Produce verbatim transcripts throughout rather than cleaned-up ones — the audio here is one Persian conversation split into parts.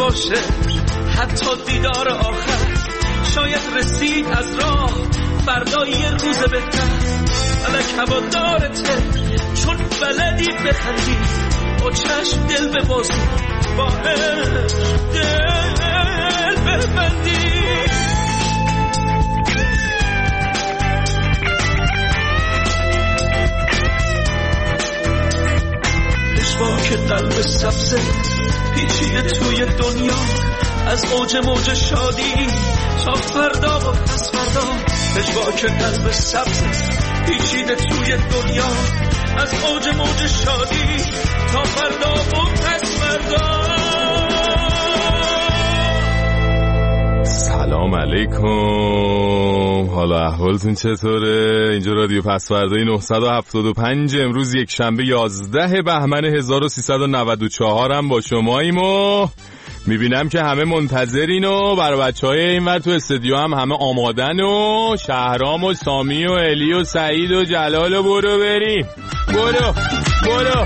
باشه حتی دیدار آخر، شاید رسید از راه فردا یه روز بهتر. فلک هوادارته چون بلدی بخندی، با چشم دل ببازی، با عشق دل ببندی. که قلب سبزه پیچیده توی دنیا، از اوج موج شادی تا فردا و پس فردا. پژواک قلب سبزه پیچیده توی دنیا، از اوج موج شادی تا فردا و پس فردا. سلام علیکم، حالا احوالتون چطوره؟ اینجا رادیو پسوردهی نهصد و هفتاد و پنج، امروز یک شنبه یازده بهمن هزار و سیصد و نود و چهار هم با شماییم و میبینم که همه منتظرین و برای بچه های این ور تو استودیو هم همه آمادن و شهرام و سامی و الی و سعید و جلال و برو بریم برو برو.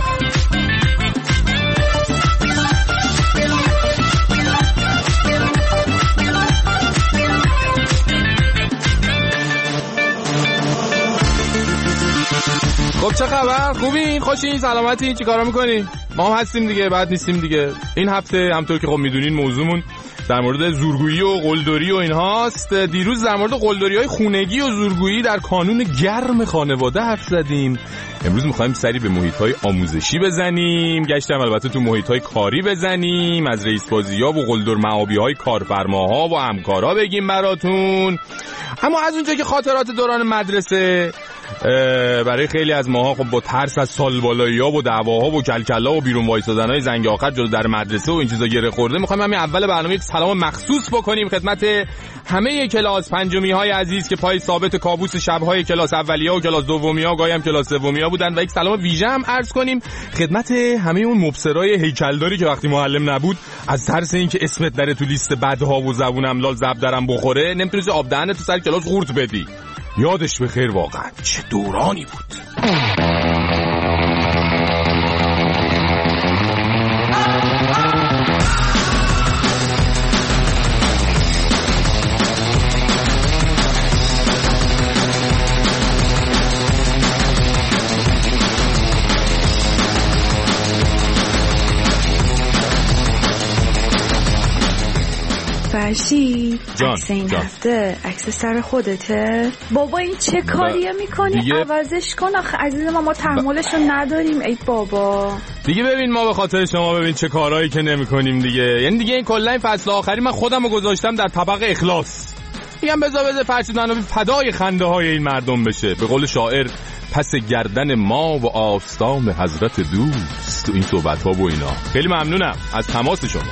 خب چه خبر؟ خوبین؟ خوشین؟ سلامتین؟ چی کارا میکنین؟ ما هم هستیم دیگه، بعد نیستیم دیگه. این هفته همطور که خب میدونین موضوعمون در مورد زورگویی و قلدری و اینهاست. دیروز در مورد قلدری‌های خونگی و زورگویی در کانون گرم خانواده حرف زدیم. امروز می‌خوایم سری به محیط‌های آموزشی بزنیم، گشتم البته تو محیط‌های کاری بزنیم، از رئیس بازی‌ها و قلدر معابی‌های کارفرماها و همکارا بگیم براتون. اما از اونجا که خاطرات دوران مدرسه برای خیلی از ماها خب با ترس از سالبالایی‌ها و دعواها و کلکلا و بیرون وایسادن‌های زنگ آخر جلو در مدرسه و این چیزا گره خورده، می‌خوایم همین اول برنامه یک سلام مخصوص بکنیم خدمت همه کلاس پنجمی‌های عزیز که پای ثابت کابوس شب‌های کلاس اولیه‌ها و کلاس دومی‌ها، گاهی هم کلاس سومی‌ها بودن، و یک سلام ویژه هم عرض کنیم خدمت همه اون مبصرای هیکلداری که وقتی معلم نبود از ترس اینکه اسمت در تو لیست بدها و زبون املال زب درم بخوره نمی‌تونی آب دهنت تو سر کلاس قورت بدی. یادش بخیر، واقعا چه دورانی بود. فرشید عکس این هفته عکس سر خودته؟ بابا این چه کاریه میکنی؟ دیگه... عوضش کن آخه عزیز ما، ما تحملشو ب... نداریم. ای بابا دیگه ببین ما به خاطر شما ببین چه کارهایی که نمیکنیم دیگه. یعنی دیگه این کلا این فصل آخری من خودمو گذاشتم در طبق اخلاص. میگم بذار بذار فرشید منو فدای خنده های این مردم بشه. به قول شاعر پس گردن ما و آستان حضرت دوست، تو این صحبت ها و اینا. خیلی ممنونم از تماس شما.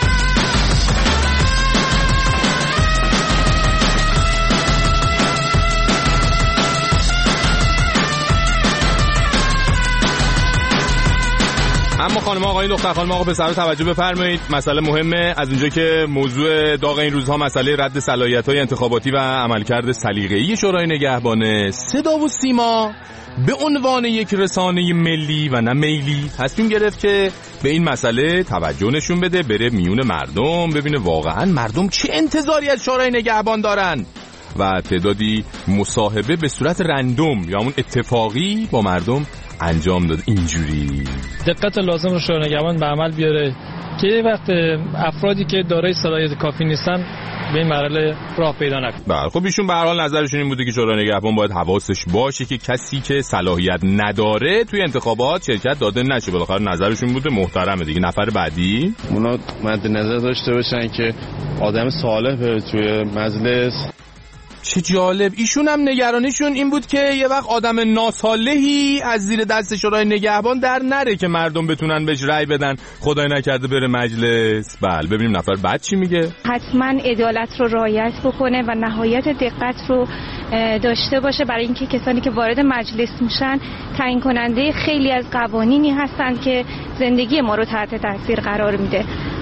اما خانم آقایون دختر خانم آقا پسرها توجه بفرمایید، مسئله مهمه. از اونجا که موضوع داغ این روزها مسئله رد صلاحیت‌های انتخاباتی و عملکرد سلیقه‌ای شورای نگهبان، صدا و سیما به عنوان یک رسانه ملی و نه میلی تصمیم گرفت که به این مسئله توجه نشون بده، بره میون مردم ببینه واقعا مردم چه انتظاری از شورای نگهبان دارن و تعدادی مصاحبه به صورت رندوم یا همون اتفاقی با مردم انجام داد. اینجوری دقت لازم رو شورای نگهبان به عمل بیاره که وقت افرادی که دارای صلاحیت کافی نیستن به این مرحله راه پیدا نکنه. بله خب ایشون به هر حال نظرشون این بوده که شورای نگهبان باید حواسش باشه که کسی که صلاحیت نداره توی انتخابات شرکت داده نشه. بالاخره نظرشون بوده، محترمه دیگه. نفر بعدی اونا مد نظر داشته باشن که آدم صالح توی مجلس. چه جالب، ایشون هم نگرانیشون این بود که یه وقت آدم ناصالحی از زیر دست شورای نگهبان در نره که مردم بتونن بهش رأی بدن، خدای نکرده بره مجلس. بله ببینیم نفر بعد چی میگه. حتما عدالت رو رعایت بکنه و نهایت دقت رو داشته باشه برای اینکه کسانی که وارد مجلس میشن تعیین کننده خیلی از قوانینی هستن که زندگی ما رو تحت تاثیر قرار میده.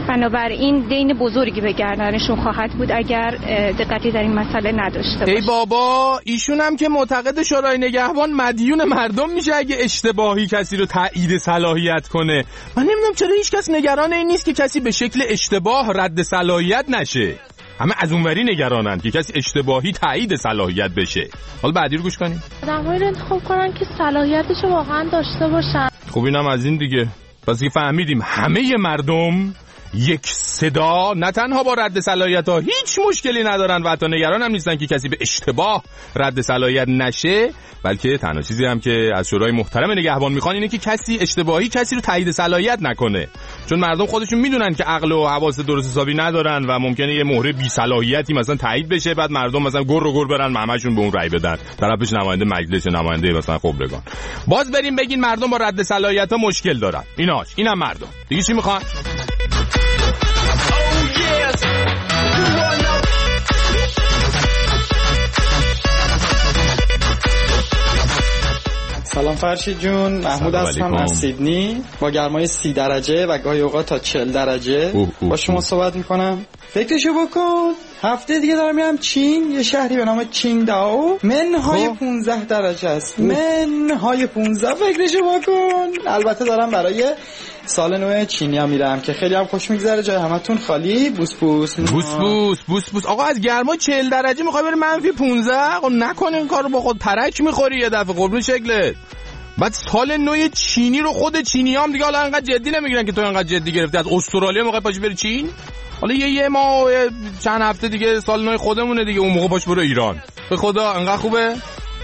بنابراین دین بزرگی به گردنشون خواهد بود اگر دقتی در این مسئله نداشته باشه. ای بابا، ایشون هم که معتقد شورای نگهبان مدیون مردم میشه اگه اشتباهی کسی رو تایید صلاحیت کنه. من نمیدونم چرا هیچ کس نگران این نیست که کسی به شکل اشتباه رد صلاحیت نشه. همه از اونوری نگرانن که کسی اشتباهی تایید صلاحیت بشه. حالا بعدی رو گوش کنیم. آدم‌هایی رو انتخاب کنن که صلاحیتش واقعا داشته باشن. خب اینم از این دیگه. پس که فهمیدیم همه مردم یک صدا نه تنها با رد صلاحیت ها هیچ مشکلی ندارن و حتی نگران هم نیستن که کسی به اشتباه رد صلاحیت نشه، بلکه تنها چیزی هم که از شورای محترم نگهبان میخوان اینه که کسی اشتباهی کسی رو تایید صلاحیت نکنه، چون مردم خودشون میدونن که عقل و حواس درست حسابی ندارن و ممکنه یه مهره بی صلاحیتی مثلا تایید بشه، بعد مردم مثلا گر و گر برن همه‌شون به اون رأی بدن، طرفش نماینده مجلس نماینده مثلا خبرگان. باز بریم بگین مردم با رد صلاحیت ها مشکل دارن. ایناش اینم مردم دیگه چی میخوان؟ سلام فرشید جون، محمود هستم از سیدنی. با گرمای سی درجه و گاهی اوقات تا چهل درجه اوه اوه با شما اوه. صحبت میکنم. فکرشو بکن هفته دیگه دارم میرم چین، یه شهری به نام چینگداو، منهای پونزده درجه است. منهای پونزده، فکرشو بکن. البته دارم برای سال نو چینی ها میرم که خیلی هم خوش میگذره، جای همتون خالی. بوس بوس بوس بوس بوس بوس. آقا از گرما چهل درجه میخوای بری منفی پونزده؟ آقا نکن این کارو، با خود ترک میخوری یه دفعه قربون شکلت. بعد سال نو چینی رو خود چینی هم دیگه حالا انقدر جدی نمیگیرن که تو انقدر جدی گرفتی. از استرالیا موقع پاش بری چین، حالا یه یه ماه چند هفته دیگه سال نو خودمونه دیگه، اون موقع پاش برو ایران. به خدا انقدر خوبه.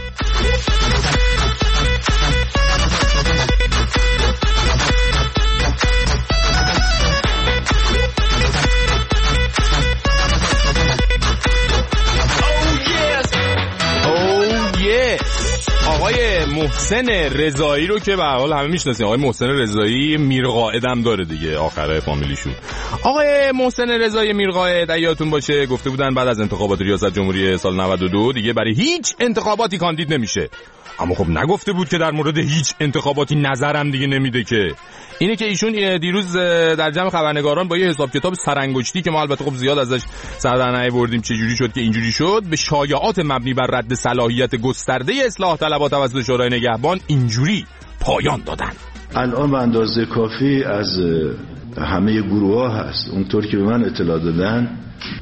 آقای محسن رضایی رو که به هر حال همه میشناسین، آقای محسن رضایی میرقائد هم داره دیگه آخره فامیلیشون. آقای محسن رضایی میرقائد یادتون باشه گفته بودن بعد از انتخابات ریاست جمهوری سال نود و دو دیگه برای هیچ انتخاباتی کاندید نمیشه، اما خب نگفته بود که در مورد هیچ انتخاباتی نظرم دیگه نمیده. که اینه که ایشون دیروز در جمع خبرنگاران با یه حساب کتاب سرانگشتی که ما البته خب زیاد ازش سر در نیاوردیم چه جوری شد که اینجوری شد، به شایعات مبنی بر رد صلاحیت گسترده اصلاح طلبها توسط شورای نگهبان اینجوری پایان دادن. الان به اندازه کافی از همه گروه‌ها هست. اونطور که به من اطلاع دادن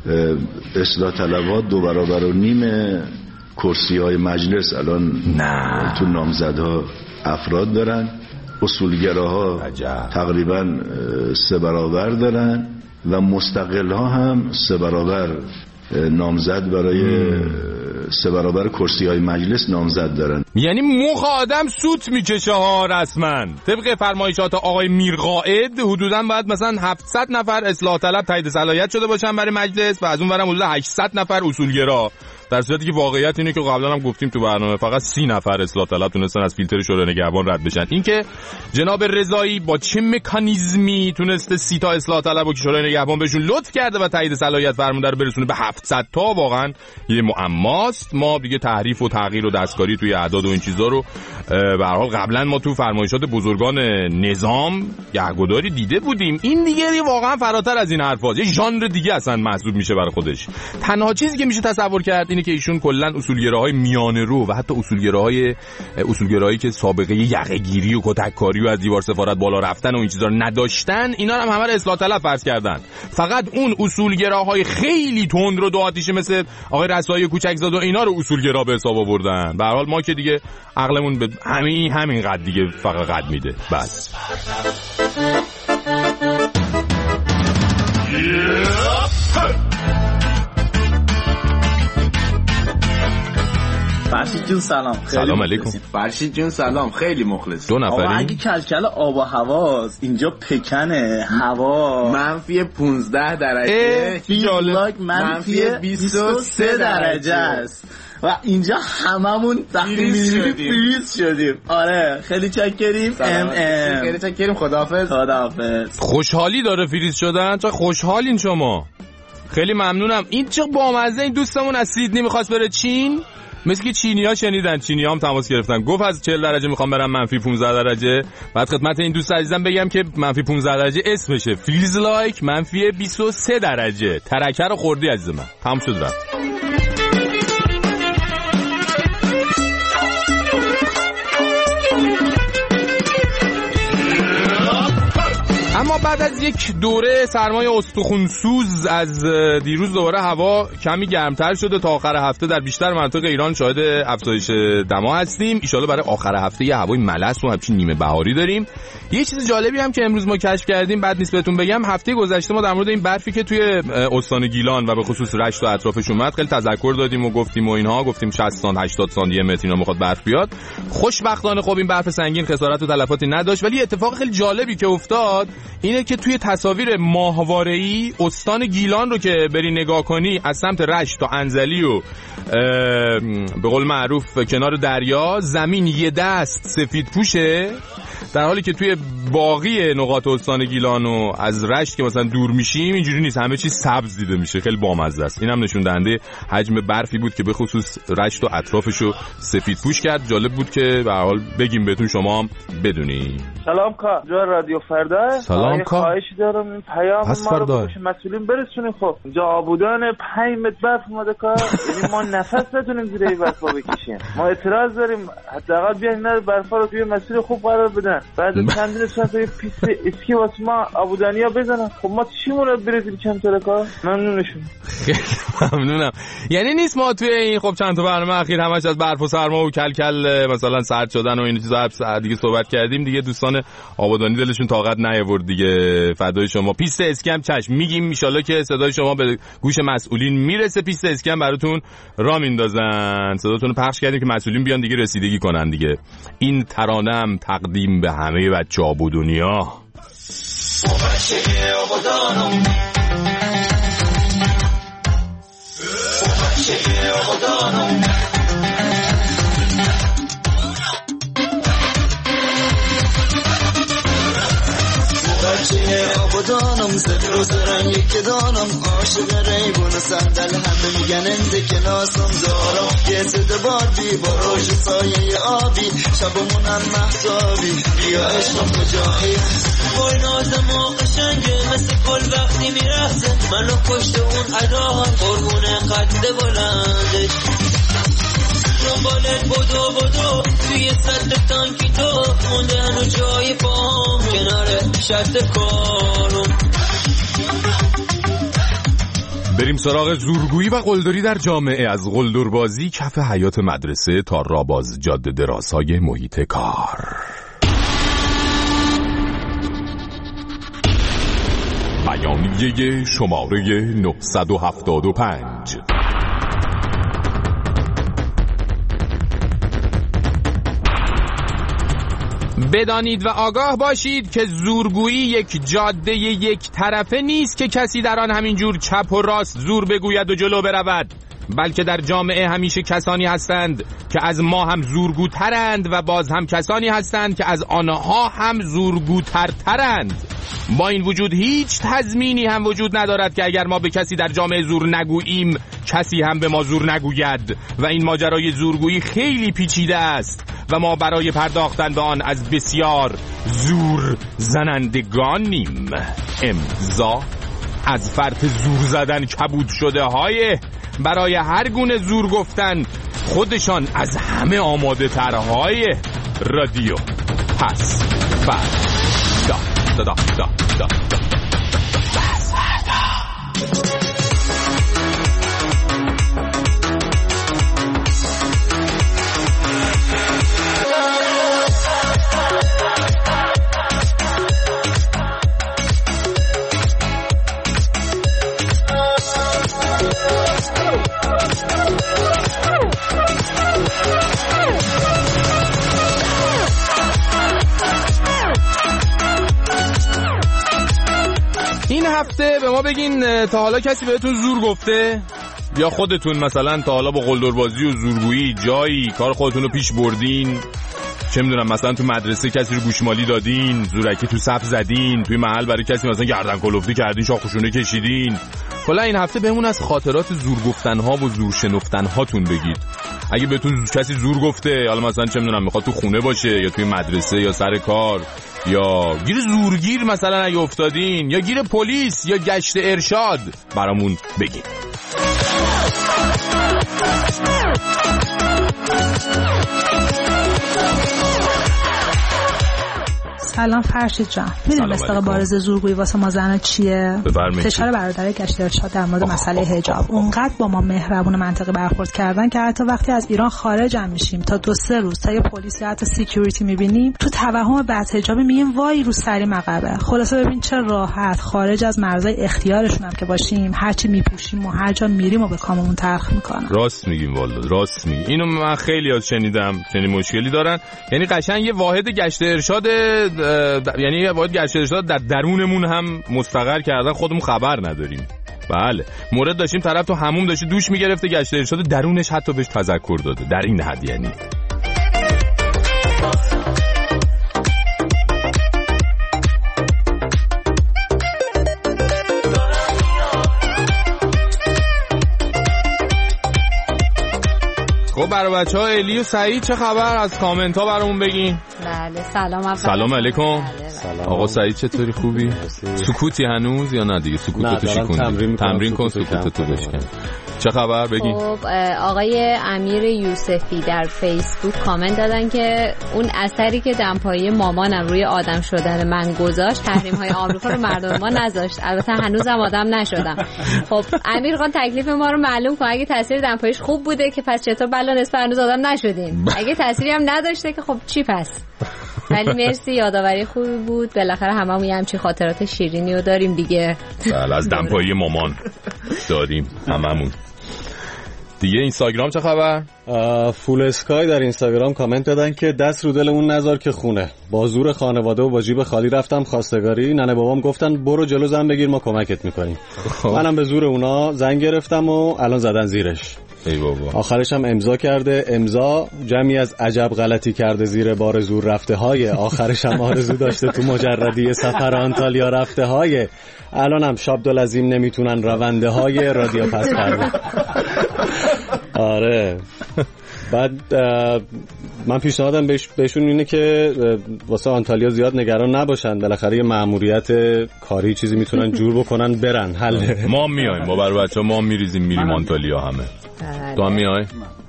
اصلاح طلبها دو برابر و نیم کرسی‌های مجلس الان نه تو نامزدها افراد دارن. اصولگراها تقریبا سه برابر دارن و مستقل‌ها هم سه برابر نامزد برای سه برابر کرسی‌های مجلس نامزد دارن. یعنی مخ آدم سوت میکشه ها رسما. طبق فرمایشات آقای میرقائد حدوداً باید مثلا هفتصد نفر اصلاح طلب تایید صلاحیت شده باشن برای مجلس و از اون ورم حدود هشتصد نفر اصولگرا، در صورتی که واقعیت اینه که قبلا هم گفتیم تو برنامه فقط سی نفر اصلاح طلب تونستن از فیلتر شورای نگهبان رد بشن. این که جناب رضایی با چه مکانیزمی تونسته سی تا اصلاح طلب و که شورای نگهبان بهشون لطف کرده و تایید صلاحیت فرمونده رو برسونه به هفتصد تا واقعا یه معماست. ما دیگه تحریف و تغییر و دستکاری توی اعداد و این چیزا رو به هر حال قبلا ما تو فرمایشات بزرگان نظام گهگداری دیده بودیم. این دیگه واقعا فراتر از این حرفاست، یه ژانر دیگه اصلا محسوب میشه برای خودش. تنها چیزی که میشه تصور کرد اینه که ایشون کلا اصولگراهای میانه رو و حتی اصولگراهای اصولگرایی که سابقه یقه‌گیری و کتککاری و از دیوار سفارت بالا رفتن و این چیزا رو نداشتن، اینا هم همه رو اصلاح طلب فرض کردن. فقط اون اصولگراهای خیلی تند رو دو آتیشه مثل آقای رسایی کوچکزاد و اینا رو اصولگرا به حساب آوردن. به هر حال ما که دیگه عقلمون به همین همین قد دیگه فقط قد میده. بس فرشید جون سلام. سلام علیکم. فرشید جون سلام، خیلی مخلص. دو نفری؟ اگه کلکل آب و هواست اینجا پکنه، هوا منفی پونزده درجه، فیزلاک منفی بیست و سه درجه است و اینجا هممون فریز فریز شدیم. آره خیلی چکریم. ام ام خیلی چکریم. خداحافظ. خداحافظ. خوشحالی داره فریز شدن. چه خوشحالین شما. خیلی ممنونم. این چه بامزه. این دوستمون از سیدنی میخواست بره چین، مثل که چینی‌ها شنیدن، چینی‌ها هم تماس گرفتن، گفت از چهل درجه میخوام برم منفی پانزده درجه. بعد خدمت این دوست عزیزم بگم که منفی پانزده درجه اسمشه feels like منفی بیست و سه درجه. ترکه رو خوردی عزیز من، تمام شد رفت. اما بعد از یک دوره سرمای استخونسوز از دیروز دوباره هوا کمی گرمتر شده. تا آخر هفته در بیشتر مناطق ایران شاهد افزایش دما هستیم. ان شاءالله برای آخر هفته یه هوای ملس و همچین نیمه بهاری داریم. یه چیز جالبی هم که امروز ما کشف کردیم، بعد نیست بهتون بگم، هفته گذشته ما در مورد این برفی که توی استان گیلان و به خصوص رشت و اطرافش اومد خیلی تذکر دادیم و گفتیم و اینها، گفتیم شصت سانتی هشتاد سانتی متر اینا میخواد برف بیاد. خوشبختانه خب این برف سنگین خسارت و تلفاتی نداشت، ولی اتفاق خیلی جالبی که افتاد اینه که توی تصاویر ماهواره‌ای استان گیلان رو که بری نگاه کنی از سمت رشت تا انزلی و به قول معروف کنار دریا، زمین یه دست سفید پوشه، در حالی که توی باقی نقاط استان گیلان و از رشت که مثلا دور میشیم اینجوری نیست، همه چیز سبز دیده میشه. خیلی بامزه است. اینم نشون دهنده حجم برفی بود که به خصوص رشت و اطرافشو سفید پوش کرد. جالب بود که به هر حال بگیم بهتون، شما هم بدونی. سلام کا، جا رادیو فردا. سلام کا، خواهش دارم این پیام ما رو به مسئولین برسونید. خب اینجا آبودان پنج متر برف اومده کا، یعنی ما نفس نتونیم زیر این برفا بکشیم. ما اعتراض داریم، حداقل بیاین اینا برفا رو توی مسیر خوب قرار بدن. بعد چندین ساعت توی پیست اسکی واسه ما آبودانیا بزنن. خب ما چی مورد برزیل کم تره کا؟ ممنونشون. خیلی ممنونم. یعنی نیست ما توی این خب چند تا برنامه اخیر همش از برف و سرما و کلکل مثلا سرد شدن و این چیزا دیگه صحبت کردیم دیگه. دوستان آبادانی دلشون طاقت نیاورد دیگه. فدای شما. پیست اسکی هم چشم میگیم، ان شاءالله که صدای شما به گوش مسئولین میرسه. پیست اسکی هم براتون راه میندازن. صداتون رو پخش کردیم که مسئولین بیان دیگه رسیدگی کنن دیگه. این ترانه‌ام تقدیم به همه بچه آبادانیا. بچه آبادانم زد رو سرم یک دانم، عاشق ریبون و صندل همه میگن اند کلاسم دارم. یه زده باربی با روش سایه آبی، شبمونم محتابی بیا عشقم کجایی. بای نازم و قشنگه مثل گل وقتی میرخته، منو کشته اون اداها قربونه قد بلندش. دنبالت بدو بدو توی سطح تانکی تو مونده هنو جای پام کنار شرط کارم. بریم سراغ زورگویی و قلدری در جامعه. از قلدربازی کف حیات مدرسه تا راباز جاده درازهای محیط کار. بیانیه شماره نهصد و هفتاد و پنج. بدانید و آگاه باشید که زورگویی یک جاده یک طرفه نیست که کسی در آن همینجور چپ و راست زور بگوید و جلو برود، بلکه در جامعه همیشه کسانی هستند که از ما هم زورگوترند و باز هم کسانی هستند که از آنها هم زورگوترترند. با این وجود هیچ تضمینی هم وجود ندارد که اگر ما به کسی در جامعه زور نگوییم کسی هم به ما زور نگوید و این ماجرای زورگویی خیلی پیچیده است و ما برای پرداختن به آن از بسیار زور زنندگانیم. امضا از فرط زور زدن کبود شده های برای هر گونه زور گفتن خودشان از همه آماده ترهای رادیو پس فردا دا دا دا دا دا پس فردا. این هفته به ما بگین تا حالا کسی بهتون زور گفته؟ یا خودتون مثلا تا حالا با قلدربازی و زورگویی جایی کار خودتون رو پیش بردین؟ چه میدونم مثلا تو مدرسه کسی رو گوشمالی دادین، زورکی تو صف زدین، توی محل برای کسی مثلا گردن کلفتی کردین، شاخوشونه کشیدین، کلا این هفته بهمون از خاطرات زور گفتن ها و زور شنفتن هاتون بگید. اگه بهتون کسی زور گفته، حالا مثلا چه میدونم میخواد تو خونه باشه یا توی مدرسه یا سر کار، یا گیر زورگیر مثلا اگه افتادین، یا گیر پلیس یا گشت ارشاد، برامون بگید. سلام فرشید جان، میدونی مصداق بارز زورگویی واسه ما زنها چیه؟ فشار برادر گشت ارشاد در مورد مسئله حجاب. اونقدر با ما مهربون منطقی برخورد کردن که حتی وقتی از ایران خارج هم میشیم تا دو سه روز تا یه پلیس یا حتی سکیوریتی میبینیم، تو توهم بعد حجابی میگیم وای رو سری مقبه. خلاصه ببین چه راحت خارج از مرزهای اختیارشون هم که باشیم، هرچی میپوشیم و هر جا میریم و به کاممون تلخ میکنن. راست میگیم والله، راست میگی. اینو من خیلی از شنیدم، چنین مشکلی دارن. یعنی قشنگ یه واحد گشت ارشاد، یعنی باید گشت ارشاد در درونمون هم مستقر کردن، خودمون خبر نداریم. بله، مورد داشتیم طرف تو حموم داشته دوش میگرفته، گشت ارشاد درونش حتی بهش تذکر داده. در این حد یعنی خب برای بچه ها الی و سعید چه خبر؟ از کامنت ها برامون بگین. بله سلام. سلام علیکم. سلام. آقا سعید چطوری، خوبی؟ سکوتی هنوز یا نه دیگه؟ سکوتتو شکن تمرین, تمرین کن سکوتتو بشکن. چه خبر بگین؟ خب آقای امیر یوسفی در فیسبوک کامنت دادن که اون اثری که دمپایی مامانم روی آدم شدن من گذاشت، تحریم های آمریکا رو مردم ما نذاشت. البته هنوزم آدم نشدم. خب امیر خان تکلیف ما رو معلوم کن، اگه تاثیر دمپاییش خوب بوده که پس چطور بلا نصف هنوز آدم نشدیم، اگه تأثیری هم نداشته که خب چی پس. ولی مرسی، یادآوری خوبی بود. بالاخره هممون یه همچین خاطرات شیرینی رو داریم دیگه. بله از دمپایی مامان داریم هممون. دیگه اینستاگرام چه خبر؟ فول اسکای در اینستاگرام کامنت دادن که دست رو دلمون نذار که خونه، با زور خانواده و با جیب خالی رفتم خواستگاری، ننه بابام گفتن برو جلو زن بگیر ما کمکت میکنیم. منم به زور اونا زن گرفتم و الان زدن زیرش. ای بابا. آخرش هم امضا کرده. امضا جمعی از عجب غلطی کرده زیر بار زور رفته های. آخرش هم آرزو داشته تو مجردی سفر آنتالیا رفته های. الان هم شابدالعظیم نمیتونن رونده های رادیو پس کرده. آره. بعد من پیشنهادم بهش بهشون اینه که واسه آنتالیا زیاد نگران نباشن، بالاخره یه مأموریت کاری چیزی میتونن جور بکنن برن حل. ما میایم، ما برای بچه‌ها ما میریزیم میریم آنتالیا همه. تو هم میای؟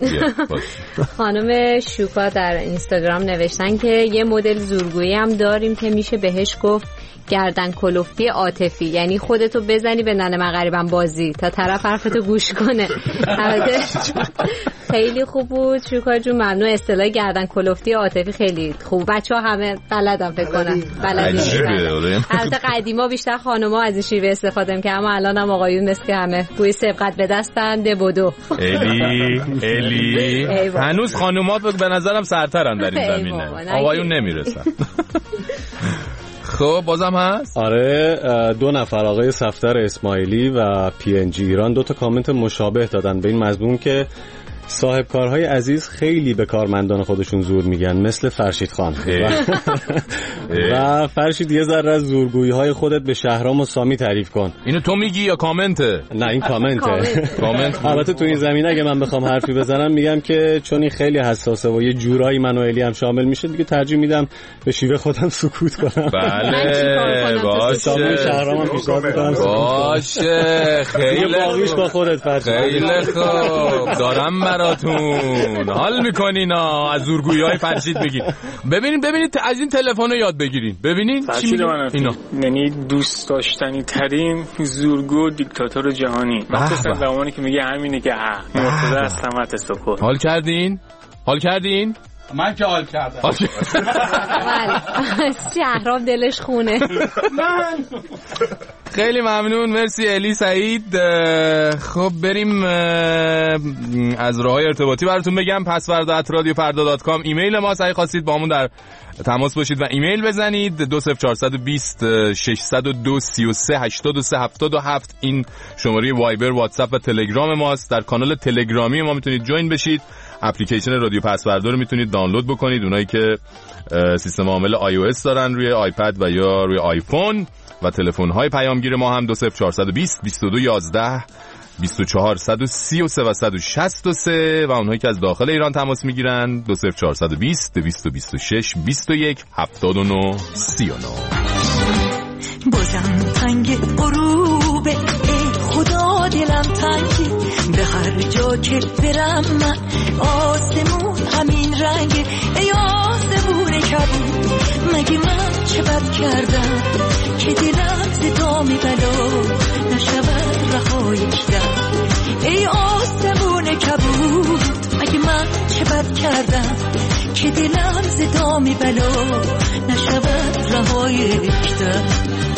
خانم شوکا در اینستاگرام نوشتن که یه مدل زورگویی هم داریم که میشه بهش گفت گردن کلفتی عاطفی، یعنی خودتو بزنی به ننه من غریبم بازی تا طرف حرفتو گوش کنه. خیلی خوب بود شوکا جون، ممنون. اصطلاح گردن کلفتی عاطفی خیلی خوب، بچه‌ها همه بلدن فکر کنن. بلدن. البته قدیما بیشتر خانم‌ها از این شیوه استفاده می‌کردن، اما الان هم آقایون مثل همه گوی سبقت به دستن دبودو. الی الی هنوز خانم‌ها به نظرم سرترن در این زمینه، آقایون نمیرسن. خب بازم هست؟ آره، دو نفر آقای صفدر اسماعیلی و پی ان جی ایران دو تا کامنت مشابه دادن به این مضمون که صاحب کارهای عزیز خیلی به کارمندان خودشون زور میگن، مثل فرشید خان. و فرشید یه ذره از زورگویی های خودت به شهرام و سامی تعریف کن. اینو تو میگی یا کامنته؟ نه این کامنته. کامنت. البته تو این زمینه اگه من بخوام حرفی بزنم میگم که چون این خیلی حساسه و یه جورایی من و الی هم شامل میشه دیگه، ترجیح میدم به شیوه خودم سکوت کنم. بله باشه. شهرام هم پیشنهاد میکنم باشه. خیلی باقیش با خودت فرشید. خیلی خوب. دارم براتون حال میکنین از زورگویی‌های فرشید بگین. ببینید ببینید از این تلفن یاد بگیرین. ببینید چی میگه اینا. یعنی دوست داشتنی ترین زورگو دیکتاتور جهانی. مثلا زمانی که میگه همینه که اه مرتضی از سمت سکوت. حال کردین؟ حال کردین؟ من که حال کردم. شهرام دلش خونه. خیلی ممنون، مرسی الی سعید. خب بریم از راههای ارتباطی براتون بگم. پسوردا ات رادیو فردا دات کام ایمیل ما، اگه خواستید با همون در تماس باشید و ایمیل بزنید. دو صفر چهار دو صفر شش صفر دو سه سه هشت سه هفت هفت این شماره وایبر، واتساپ و تلگرام ماست. در کانال تلگرامی ما میتونید جوین بشید. اپلیکیشن رادیو پسوردا رو میتونید دانلود بکنید، اونایی که سیستم عامل آی او اس دارن روی آیپد و یا روی آیفون. و تلفن‌های پیامگیر ما هم دو صفر چهارصد و بیست بیست و دو یازده بیست و چهار صد و سی و سه و صد و شصت و سه و اونهایی که از داخل ایران تماس میگیرن دو صفر چهارصد و بیست دویست و بیست و شش بیست و یک هفتاد و نه سی و نه. بازم تنگ غروبه ای خدا دلم تنگی، به هر جا که برم من آسمون همین رنگه. ای آسمون کبود مگه من چه بد کردم که دلم ز دام بلا نشود رهایی کردم. ای آسمون کبود مگه من چه بد کردم که دلم ز دام بلا نشود رهایی کردم.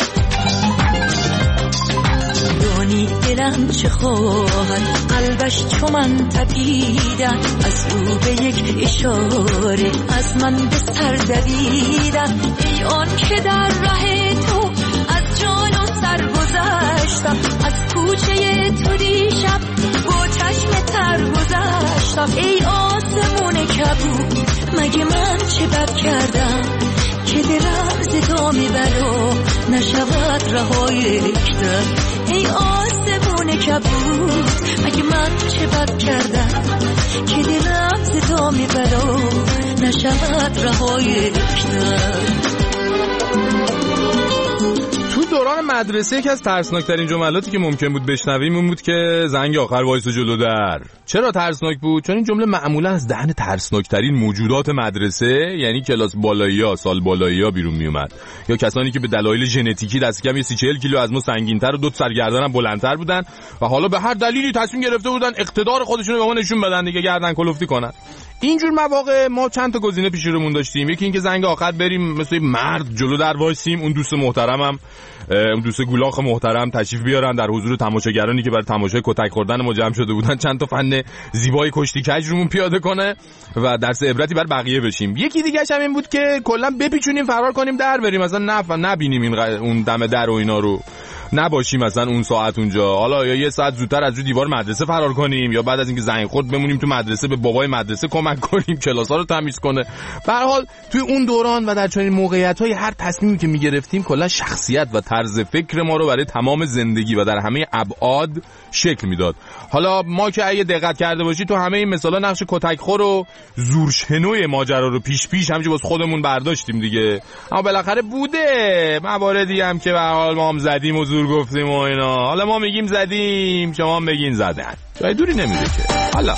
دانی دلم چه خواهد قلبش چو من تپیدن، از او به یک اشاره از من به سر دویدن. ای آن که در ره تو از جان و سر گذشتم، از کوچه تو دیشب با چشم تر گذشتم. ای آسمون کبود مگه من چه بد کردم که دلم ز دام بلا نشود رهایی کردم. ای آسمون کبود مگه من چه بد کردم که دلم ز دام بلا نشود رهایی کردم. تو دوران مدرسه یکی از ترسناکترین جملاتی که ممکن بود بشنویم این بود که زنگ آخر وایس جلو در. چرا ترسناک بود؟ چون این جمله معمولا از دهن ترسناکترین موجودات مدرسه، یعنی کلاس بالایی‌ها، سال بالایی‌ها بیرون می اومد، یا کسانی که به دلایل ژنتیکی دست کم سی چهل کیلو از ما سنگین‌تر و دو سرگردن هم بلندتر بودن و حالا به هر دلیلی تصمیم گرفته بودن اقتدار خودشون رو به ما نشون بدن دیگه، گردن کلفتی کنن. اینجور مواقع ما چند تا گزینه پیش رومون داشتیم. یکی اینکه زنگ آخر بریم مثل مرد جلو در وایسیم، اون دوست محترمم، اون دوست گولاخ محترم تشریف بیارن در حضور تماشاگرانی که برای تماشای کتک خوردن ما جمع شده بودن چند تا فن زیبای کشتی کج رومون پیاده کنه و درس عبرتی بر بقیه بشیم. یکی دیگه هم این بود که کلا بپیچونیم فرار کنیم در بریم، مثلا نف نبینیم این اون دم در و اینا رو، نباشیم مثلا اون ساعت اونجا، حالا یا یه ساعت زودتر از رو دیوار مدرسه فرار کنیم یا بعد از اینکه زنگ خورد بمونیم تو مدرسه به بابای مدرسه کمک کنیم کلاس‌ها رو تمیز کنه. به هر حال توی اون دوران و در چنین موقعیت‌های هر تصمیمی که می‌گرفتیم کلا شخصیت و طرز فکر ما رو برای تمام زندگی و در همه ابعاد شکل میداد. حالا ما که اگه دقت کرده باشی تو همه این مثالا نقش کتکخور و زورشنوی ماجرا رو پیش پیش همینجوری واسه خودمون برداشتیم دیگه، اما بالاخره بوده مواردی هم که به هر حال ما هم زدیم و زور گفتیم و اینا. حالا ما میگیم زدیم، شما هم بگین زدن، جای دوری نمیره که. حالا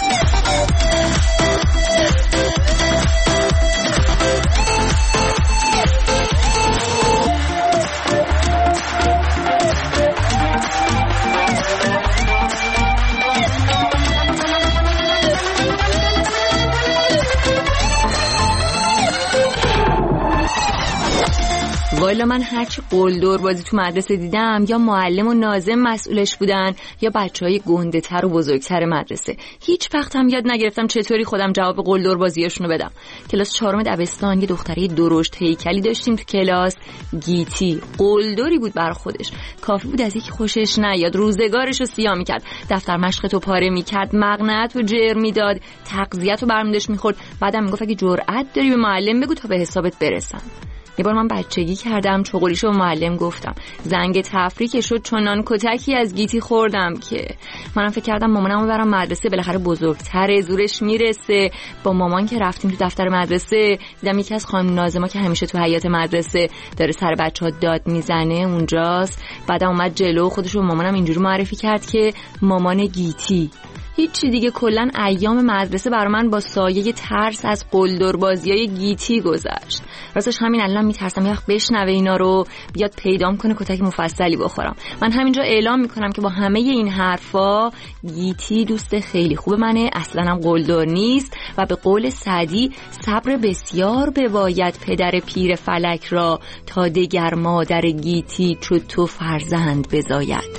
والا من هرچی قلدر بازی تو مدرسه دیدم یا معلم و ناظم مسئولش بودن یا بچهای گنده تر و بزرگتر مدرسه، هیچ وقت هم یاد نگرفتم چطوری خودم جواب قلدر بازیاشونو بدم. کلاس چهارم دبستان یه دختری درشت هیکلی داشتیم تو کلاس، گیتی قلدری بود برای خودش، کافی بود از یکی خوشش نیاد روزگارشو سیاه میکرد، دفتر مشقتو پاره میکرد، مقنعه‌تو جر میداد، تغذیه‌تو برمی‌داشت میخورد، بعدم میگفت اگه جرأت داری به معلم بگو تا به حسابت برسم. یه بار من بچگی کردم چغولیشو به معلم گفتم، زنگ تفریح شد چنان کتکی از گیتی خوردم که منم فکر کردم مامانمو برام مدرسه، بالاخره بزرگتره زورش میرسه. با مامان که رفتیم تو دفتر مدرسه دیدم یکی از خانم ناظما که همیشه تو حیاط مدرسه داره سر بچه‌ها داد میزنه اونجاست. بعدم اومد جلو خودشو به مامانم اینجوری معرفی کرد که مامان گیتی. هیچی دیگه، کلن ایام مدرسه برای من با سایه ترس از قلدر بازیای گیتی گذشت. راستش همین الان میترسم یه وقت بشنوه اینا رو بیاد پیدام کنه کتک مفصلی بخورم. من همینجا اعلام میکنم که با همه این حرفا گیتی دوست خیلی خوب منه، اصلا هم قلدر نیست و به قول سعدی صبر بسیار بباید پدر پیر فلک را تا دگر مادر گیتی چو تو فرزند بزاید.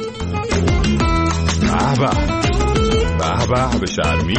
بابا به به به شرمی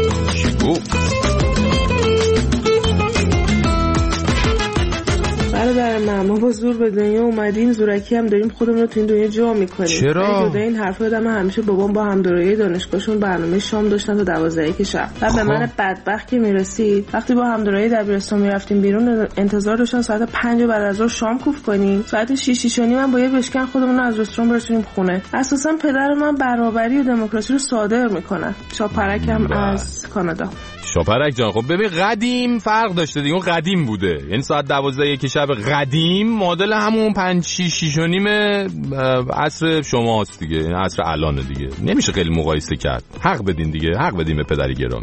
چی گفت؟ برادر برای من. ما با زور به دنیا اومدیم، زورکی هم داریم خودمون رو تو این دنیا جا میکنیم. چرا؟ جدا این حرفا یادم همیشه بابام با همدورایی دانشگاهشون برنامه شام داشتن تا دوازده که شب. و به من بدبخت که میرسید وقتی با همدورایی دبیرستان میرفتیم بیرون انتظار داشتن ساعت پنج بعد از ظهر شام کوف کنیم. ساعت شش شش و نیم من باید بشکن خودمون رو از رستوران برسونیم خونه. اساسا پدر من برابری و دموکراسی رو صادر میکنه. شاپرکم از کانادا. شاپرک جان خب ببین قدیم فرق داشته دیگه، اون قدیم بوده، یعنی ساعت دوازده یک شب قدیم معادل همون پنج شش شش و نیم عصر شماست دیگه، یعنی عصر الانه دیگه، نمیشه خیلی مقایسه کرد. حق بدین دیگه، حق بدین به پدری گرامی.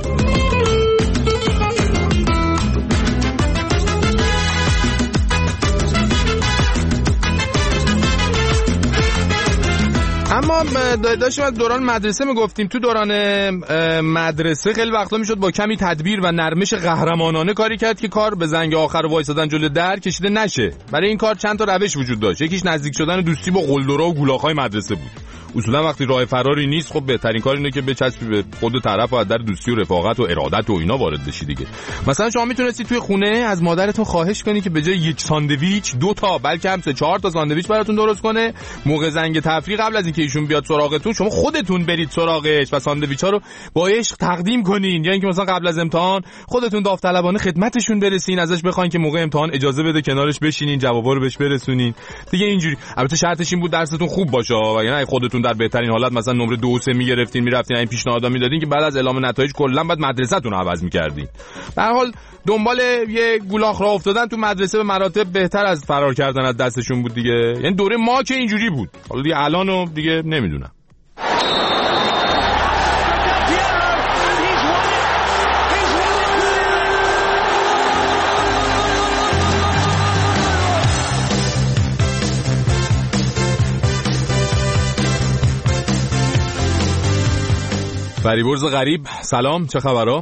اما داشتیم از دوران مدرسه میگفتیم، تو دوران مدرسه خیلی وقتا میشد با کمی تدبیر و نرمش قهرمانانه کاری کرد که کار به زنگ آخر وایسادن جلوی در کشیده نشه. برای این کار چند تا روش وجود داشت. یکیش نزدیک شدن دوستی با قلدرها و گولاخای مدرسه بود. اصولا وقتی راه فراری نیست خب بهترین کار اینه که بچسبی به خود طرف و از در دوستی و رفاقت و ارادت و اینا وارد بشی دیگه. مثلا شما میتونستی توی خونه از مادرتون خواهش کنی که به جای یک ساندویچ دو تا بلکه هم سه چهار تا ساندویچ براتون درست کنه. موقع زنگ تفریح قبل از اینکه ایشون بیاد سراغتون شما خودتون برید سراغش و ساندویچا رو با عشق تقدیم کنین، یا اینکه مثلا قبل از امتحان خودتون داوطلبانه خدمتشون برسین، ازش بخواین که موقع امتحان اجازه بده کنارش بشینین جوابا رو بهش برسونین دیگه. اینجوری البته شرطش این بود درستون خوب باشه، وگرنه خودتون در بهترین حالت مثلا نمره دو سه میگرفتین میرفتین این پیشنهادا میدادین که بعد از اعلام نتایج کلا بعد مدرسه‌تون رو عوض می‌کردین. به هر حال دنبال یه گولاخ راه افتادن تو مدرسه به مراتب بهتر از فرار کردن از دستشون بود دیگه. یعنی دوره ما که اینجوری بود، حالا دیگه الانو دیگه نمیدونم. فریبرز غریب سلام، چه خبرها؟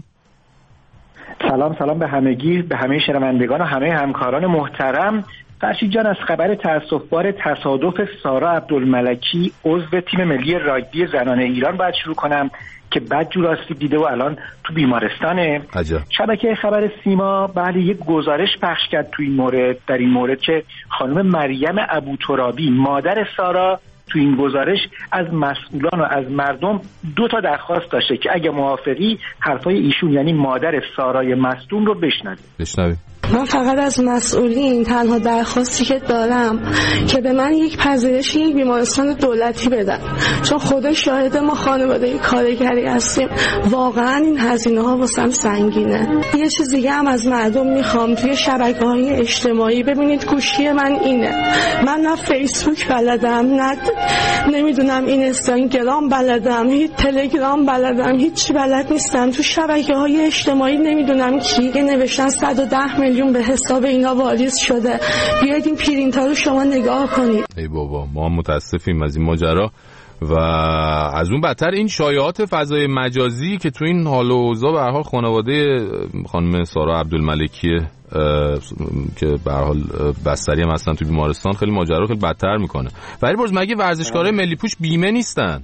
سلام سلام به همگی، به همه شنوندگان و همه همکاران محترم. فرشید جان، از خبر تأسف‌بار تصادف سارا عبدالملکی عضو تیم ملی راگبی زنان ایران باید شروع کنم که بدجور آسیب دیده و الان تو بیمارستانه. عجب. شبکه خبر سیما بعد یک گزارش پخش کرد تو این مورد، در این مورد که خانم مریم ابوترابی مادر سارا تو این گزارش از مسئولان و از مردم دو تا درخواست داشته که اگه موافقی حرفای ایشون یعنی مادر سارای مصدوم رو بشنوید. بشنوید. من فقط از مسئولین تنها درخواستی که دارم که به من یک پذیرش یک بیمارستان دولتی بدن، چون خدا شاهد ما خانواده کارگری هستیم، واقعا این هزینه ها واسم سنگینه. یه چیز دیگه هم از مردم میخوام، توی شبکه‌های اجتماعی ببینید گوشی من اینه، من نه فیسبوک بلدم، نه نمیدونم این اینستاگرام بلدم، هیچ تلگرام بلدم، هیچ بلد نیستم. تو شبکه‌های اجتماعی نمیدونم کی نوشتن صد و ده میلیون به حساب اینا واریز شده، بیاید این پرینت‌ها رو شما نگاه کنید. ای بابا، ما متاسفیم از این ماجرا و از اون بدتر این شایعات فضای مجازی که تو این حال و اوضاع به هر حال خانواده خانم سارا عبدالملکی که به هر حال بستری هم اصلا تو بیمارستان خیلی ماجرا خیلی بدتر میکنه. ولی برز مگه ورزشکارای ملی پوش بیمه نیستن؟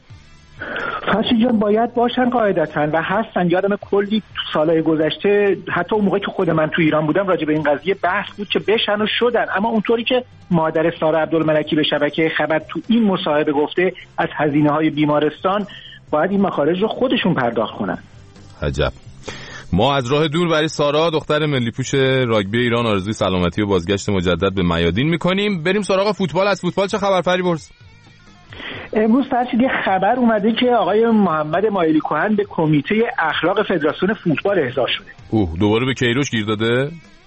فرشید جان باید باشن قاعدتاً و هستن. یادم کلی سالهای گذشته حتی اون موقعی که خود من تو ایران بودم راجع به این قضیه بحث بود که بشن و شدن، اما اونطوری که مادر سارا عبدالملکی به شبکه خبر تو این مصاحبه گفته از هزینه‌های بیمارستان باید این مخارج رو خودشون پرداخت کنن. عجب. ما از راه دور برای سارا دختر ملی پوش راگبی ایران آرزوی سلامتی و بازگشت مجدد به میادین میکنیم. بریم سراغ فوتبال. از فوتبال چه خبر فریبرز؟ امروز فرشید یه خبر اومده که آقای محمد مایلی کهن به کمیته اخلاق فدراسیون فوتبال احضار شده. اوه دوباره به کیروش گیر داده؟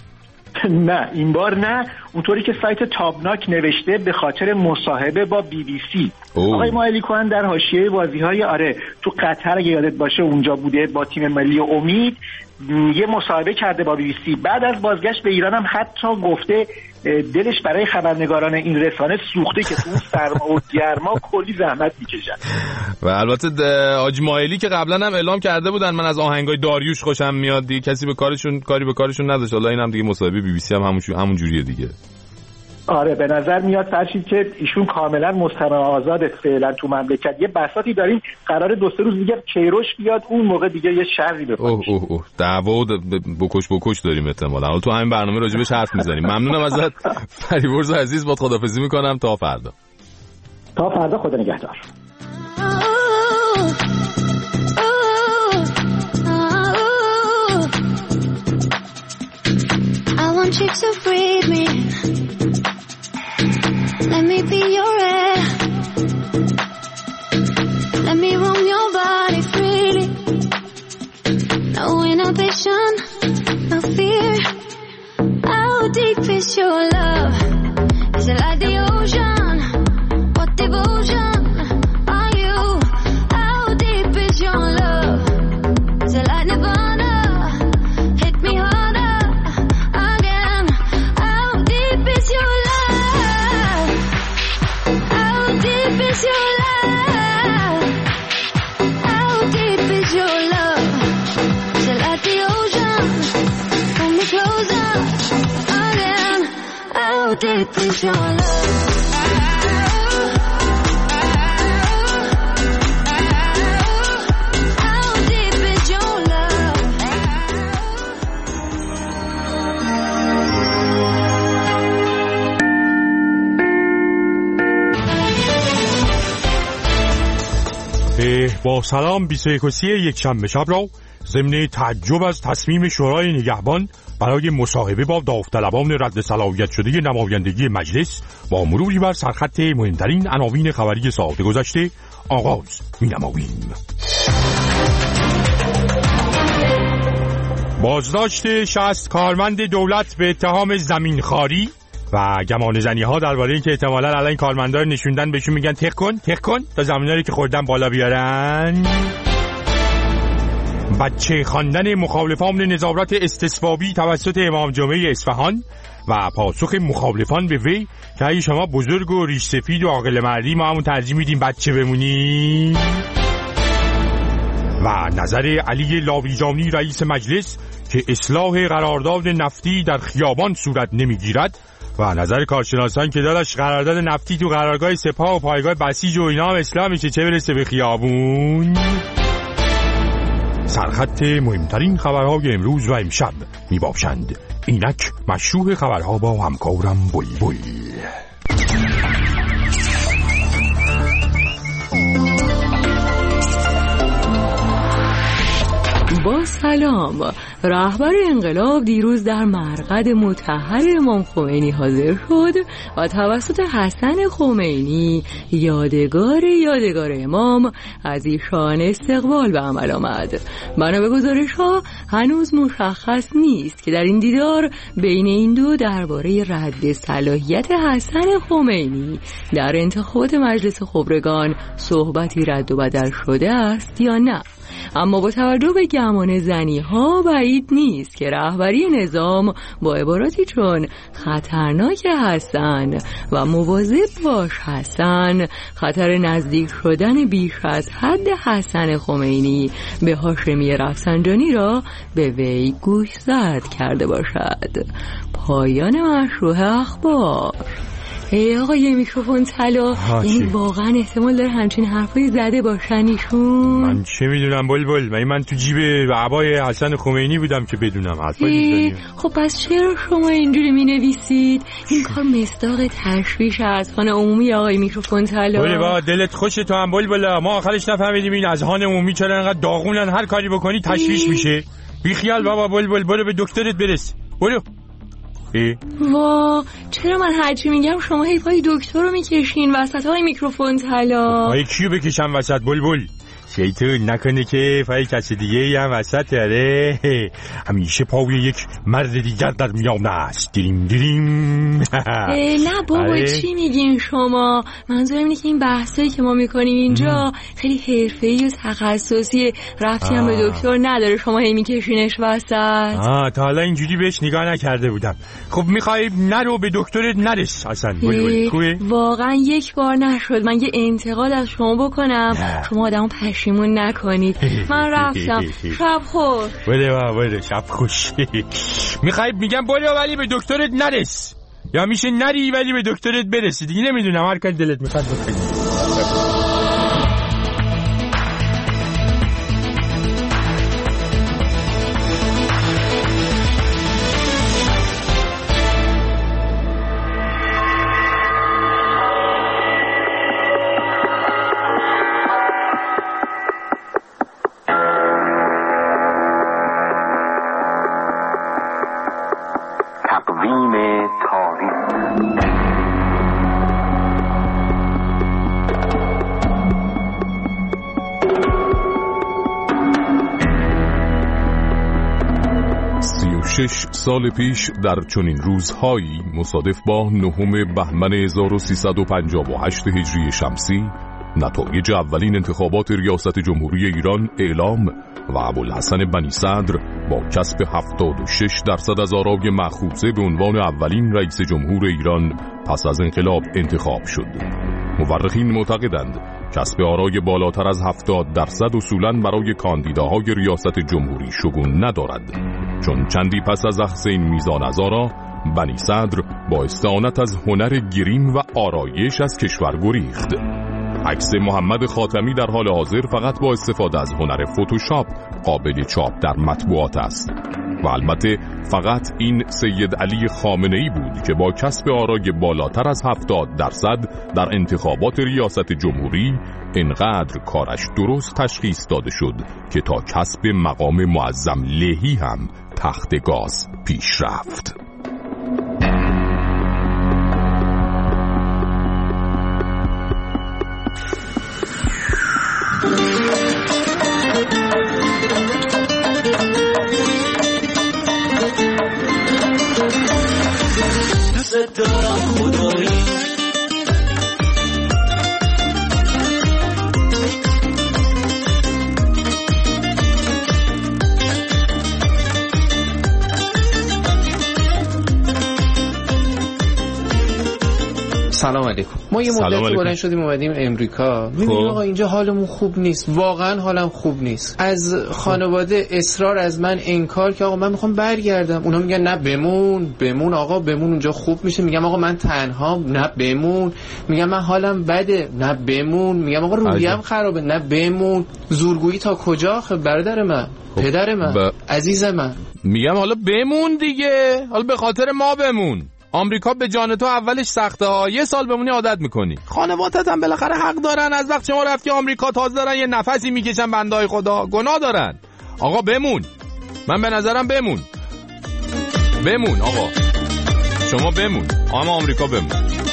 نه این بار نه، اونطوری که سایت تابناک نوشته به خاطر مصاحبه با بی بی سی. اوه. آقای مایلی کهن در حاشیه بازی‌های آره تو قطر اگه یادت باشه اونجا بوده با تیم ملی امید، یه مصاحبه کرده با بی بی سی. بعد از بازگشت به ایران هم حتی گفته دلش برای خبرنگاران این رسانه سوخته که تو سرما و گرما کلی زحمت میکشن. و البته حاج مایلی که قبلا هم اعلام کرده بودن من از آهنگای داریوش خوشم میاد دیگه، کسی به کارشون کاری به کارشون نداشت. حالا اینم دیگه مصاحبه بی بی سی هم همون همون جوریه دیگه. آره به نظر میاد فرشید که ایشون کاملا مستقل آزاد فعلا تو مملکت. یه بساطی داریم قرار دو سه روز دیگه کیروش بیاد، اون موقع دیگه یه شری بکنه. اوه اوه اوه دعوا بکش بکش داریم احتمالاً. حالا تو همین برنامه راجع بهش حرف میزنیم. ممنونم ازت فریبرز عزیز، باهات خداحافظی میکنم تا فردا. تا فردا، خدا نگهدار. I want you to breathe me. Let me be your air. Let me roam your body freely. No inhibition, no fear. How deep is your love? Is it like the ocean? What devotion are you? How deep is your love? Is it like Nirvana? Hit me harder again. How deep is your love? How deep is your love? How deep is your love? Is it like the ocean? Pull me closer again. How deep is your love? با سلام بیست و یک و سی یک شنبه شب را ضمن تعجب از تصمیم شورای نگهبان برای مصاحبه با داوطلبان رد صلاحیت شده نمایندگی مجلس با مروری بر سرخط مهمترین عناوین خبری ساعت گذشته آغاز می‌نماییم. بازداشت شصت کارمند دولت به اتهام زمینخواری و گمان زنی ها درباره اینکه احتمالاً الان کارمندا رو نشوندن بهشون میگن تق کن تق کن تا زمینایی که خوردن بالا بیارن. بچه خواندن مخالفان نظارت استصوابی توسط امام جمعه اصفهان و پاسخ مخالفان به وی که اگه شما بزرگ و ریش سفید و عاقل مردی ما همون ترجیح میدیم بچه بمونی. و نظر علی لاویجانی رئیس مجلس که اصلاح قرارداد نفتی در خیابان صورت نمیگیرد و نظر کارشناسان که داداش قرارداد نفتی تو قرارگاه سپاه و پایگاه بسیج و اینا هم اصلاح میشه چه برسه به خیابون. سرخط مهمترین خبرهای امروز و امشب میباشند. اینک مشروع خبرها با همکارم بوی بوی. با سلام. رهبر انقلاب دیروز در مرقد مطهر امام خمینی حاضر شد و توسط حسن خمینی یادگار یادگار امام از ایشان استقبال به عمل آمد. بنا به گزارش‌ها هنوز مشخص نیست که در این دیدار بین این دو درباره رد صلاحیت حسن خمینی در انتخابات مجلس خبرگان صحبتی رد و بدل شده است یا نه. اما با توجه به گمان زنی ها بعید نیست که رهبری نظام با عباراتی چون خطرناک حسن و مواظب باش حسن، خطر نزدیک شدن بیش از حد حسن خمینی به هاشمی رفسنجانی را به وی گوشزد کرده باشد. پایان مشروع اخبار. ای آقا یه میکروفون طلا، یعنی واقعا احتمال داره همچین حرفایی زده باشن ایشون؟ من چه میدونم بلبل، من من تو جیب عبای حسن خمینی بودم که بدونم حرفایی میزنیم. خب پس چرا شما اینجوری مینویسید؟ این کار مصداق تشویش اذهان عمومی آقای میکروفون طلا. بله با دلت خوشه تو هم بلبل، ما آخرش نفهمیدیم این اذهان عمومی چرا انقدر داغونن، هر کاری بکنی تشویش میشه. بی خیال بابا بلبل، برو به دکترت برس. برو. وا چرا من هرچی میگم شما هی پای دکتر رو میکشین وسط های میکروفون طلا؟ پای کیو بکشم وسط بلبل؟ شیطون نکنه که پای کسی دیگه ای هم وسط داره. همیشه پای یک مرد دیگر در میان است. دیریم دیریم. نه بابا چی میگین شما؟ منظورم اینه که این بحثایی که ما میکنیم اینجا خیلی حرفه‌ای و تخصصی، ربطی هم به دکتر نداره، شما هی میکشینش وسط. آه تا حالا اینجوری بهش نگاه نکرده بودم. خب میخوای نرو به دکترت نرس اصلا بلبل؟ خوبه؟ واقعا یک بار نشد من یه انتقاد از شما بکنم شما آدمو پشیمون نکنید. من رفتم. شب خوش. بله بله شب خوش. میخوای میگم برو ولی به دکترت نرس. یا میشه نری ولی به دکترت برسی دیگه. نمیدونم هر کاری دلت میخواد بکنی. شش سال پیش در چنین روزهایی مصادف با نهم بهمن هزار و سیصد و پنجاه و هشت هجری شمسی نتایج اولین انتخابات ریاست جمهوری ایران اعلام و ابوالحسن بنی صدر با کسب هفتاد و شش درصد از آرای مخوضه به عنوان اولین رئیس جمهور ایران پس از انقلاب انتخاب شد. مورخین معتقدند کسب آرای بالاتر از هفتاد درصد اصولاً برای کاندیداهای ریاست جمهوری شگون ندارد، چون چندی پس از اخذ این میزان از آرا بنی صدر با استعانت از هنر گریم و آرایش از کشور گریخت. عکس محمد خاتمی در حال حاضر فقط با استفاده از هنر فتوشاپ قابل چاپ در مطبوعات است و البته فقط این سید علی خامنه‌ای بود که با کسب آرای بالاتر از هفتاد درصد در انتخابات ریاست جمهوری انقدر کارش درست تشخیص داده شد که تا کسب مقام معظم لهی هم تخت گاز پیش رفت. سلام علیکم. ما یه مدتی بلند شدیم اومدیم امریکا. می‌بینیم آقا اینجا حالمون خوب نیست. واقعا حالم خوب نیست. از خانواده اصرار از من انکار که آقا من میخوام برگردم. اونا میگن نه بمون، بمون آقا بمون اونجا خوب میشه. میگم آقا من تنها، نه بمون. میگم من حالم بده، نه بمون. میگم آقا روحیه‌ام خرابه، نه بمون. زورگویی تا کجا خب برادر من، پدر من، ب... عزیز من. میگم حالا بمون دیگه. حالا به خاطر ما بمون. آمریکا به جان تو اولش سخته ها، یه سال بمونی عادت میکنی. خانوادت هم بالاخره حق دارن، از وقت شما رفتی آمریکا تازه دارن یه نفسی میکشن بندای خدا، گناه دارن. آقا بمون، من به نظرم بمون بمون آقا شما بمون، اما آمریکا بمون.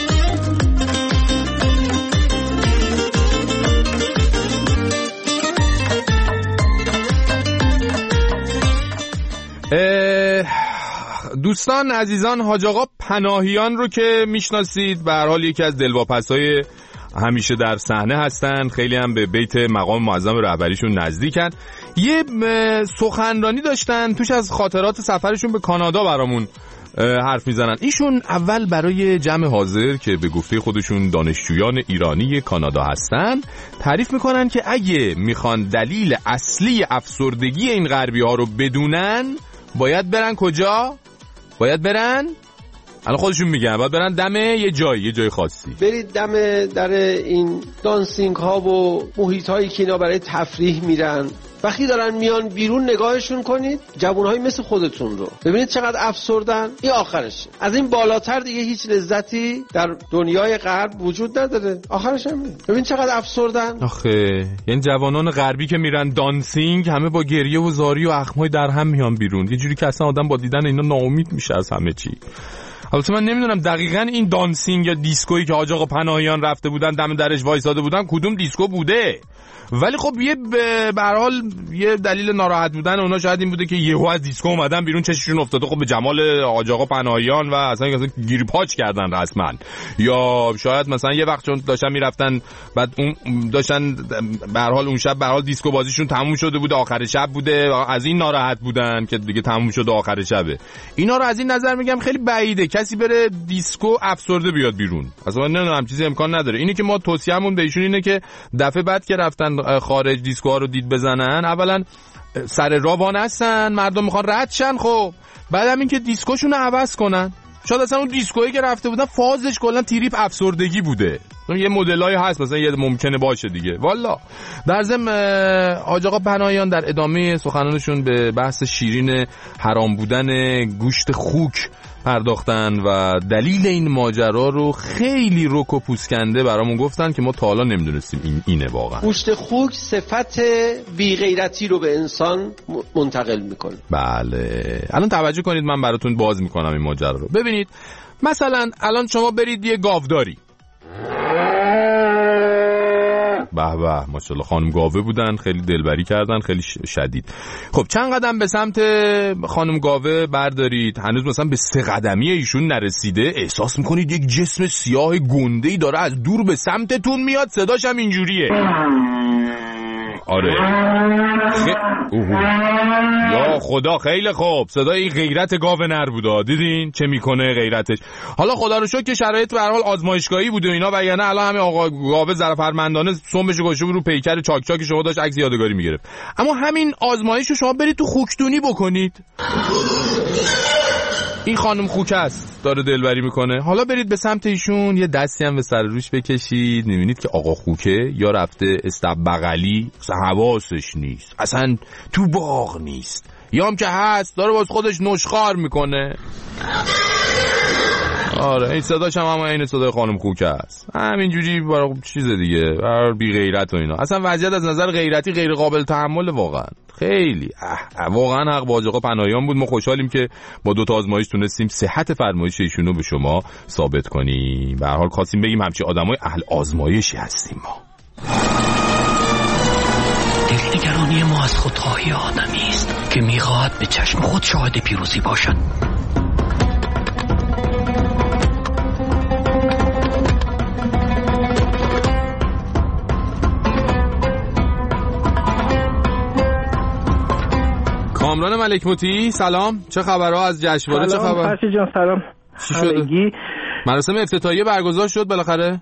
دوستان عزیزان، حاج آقا پناهیان رو که میشناسید، به هر حال یکی از دلواپسای همیشه در صحنه هستن، خیلی هم به بیت مقام معظم رهبریشون نزدیکن. یه سخنرانی داشتن توش از خاطرات سفرشون به کانادا برامون حرف میزنن. ایشون اول برای جمع حاضر که به گفته خودشون دانشجویان ایرانی کانادا هستن تعریف میکنن که اگه میخوان دلیل اصلی افسردگی این غربی ها رو بدونن باید برن کجا؟ باید برن؟ الان خودشون میگن باید برن دم یه جایی، یه جای خاصی. برید دم در این دانسینگ ها و محیط هایی که اینا برای تفریح میرن. وقتی دارن میان بیرون نگاهشون کنید، جوانهایی مثل خودتون رو ببینید چقدر افسردن. این آخرش. از این بالاتر دیگه هیچ لذتی در دنیای غرب وجود نداره. آخرش هم ببین چقدر افسردن. آخه یعنی جوانان غربی که میرن دانسینگ همه با گریه و زاری و اخمای در هم میان بیرون، یه جوری که اصلا آدم با دیدن اینا ناامید میشه از همه چی. البته من نمیدونم دقیقاً این دانسینگ یا دیسکویی که حاج آقا پناهیان رفته بودن دم درش وایساده بودن کدوم دیسکو بوده، ولی خب یه به هر حال یه دلیل ناراحت بودن اونا شاید این بوده که یهو از دیسکو اومدن بیرون چششون افتاده خب به جمال حاج آقا پناهیان و اصلا اصلا گیر پاچ کردن رسما. یا شاید مثلا یه وقت چون داشتن میرفتن بعد اون داشتن به هر حال اون شب به هر حال دیسکو بازیشون تموم شده بوده، آخر شب بوده، از این ناراحت بودن که دیگه تموم شده آخر شبه. اینا رو از این نظر میگم خیلی بعیده کسی بره دیسکو افسرده بیاد بیرون. اصلا نمیدونم چیزی امکان نداره. اینی که ما توصیه‌مون بهشون اینه که دفعه بعد که رفتن خارج دیسکوها رو دید بزنن، اولا سر راه وانستن، مردم میخوان رد شن، خب بعدم این که دیسکوشون رو عوض کنن. شاید اصلا اون دیسکویی که رفته بودن فازش کلا تریپ افسردگی بوده. یه مدلای هست مثلا یه ممکنه باشه دیگه. والا در ضمن حاج آقا پناهیان در ادامه سخنانشون به بحث شیرین حرام بودن گوشت خوک پرداختن و دلیل این ماجرا رو خیلی رک و پوسکنده برامون گفتن که ما تا حالا نمیدونستیم این اینه واقعا. گوشت خوک صفت بی غیرتی رو به انسان منتقل میکنه. بله الان توجه کنید من براتون باز میکنم این ماجرا رو. ببینید مثلا الان شما برید یه گاوداری، به به ماشاءالله خانم گاوه بودن، خیلی دلبری کردن، خیلی شدید. خب چند قدم به سمت خانم گاوه بردارید، هنوز مثلا به سه قدمی ایشون نرسیده، احساس میکنید یک جسم سیاه گنده‌ای داره از دور به سمتتون میاد، صداش هم اینجوریه. آره خ... یا خدا خیلی خوب، صدای غیرت گاو نر بودا، دیدین چه میکنه غیرتش. حالا خدا رو شکر که شرایط به هر حال آزمایشگاهی بوده اینا، وگرنه الان همه آقا گاو ظرفرمندانه سمش گوشه رو پیکر چاک چاک شما داشت عکس یادگاری میگرفت. اما همین آزمایش رو شما برید تو خوکدونی بکنید. این خانم خوک است داره دلبری میکنه، حالا برید به سمت ایشون یه دستی هم به سر روش بکشید، میبینید که آقا خوکه یا رفته استب بغلی، اصلا حواسش نیست، اصلا تو باغ نیست، یا هم که هست داره باز خودش نشخار میکنه. آره این صداش هم همه این صدای خانم خوک است، همینجوری برای چیز دیگه، برای بی غیرت و اینا. اصلا وضعیت از نظر غیرتی غیر قابل تحمل واقعا، خیلی اه واقعا حق با حاج آقا پناهیان بود. ما خوشحالیم که با دو تا آزمایش تونستیم صحت فرمایش ایشون رو به شما ثابت کنیم. به هر حال خواستیم بگیم همچین آدمای اهل آزمایشی هستیم ما. دلنگرانی ما از خودخواهی آدمی است که میخواهد به چشم خود شاهد پیروزی باشد. کامران ملک موتی سلام، چه خبرها از جشنواره؟ چه خبر؟ فرشی جان سلام. چی شد؟ مراسم افتتاحیه برگزار شد بالاخره؟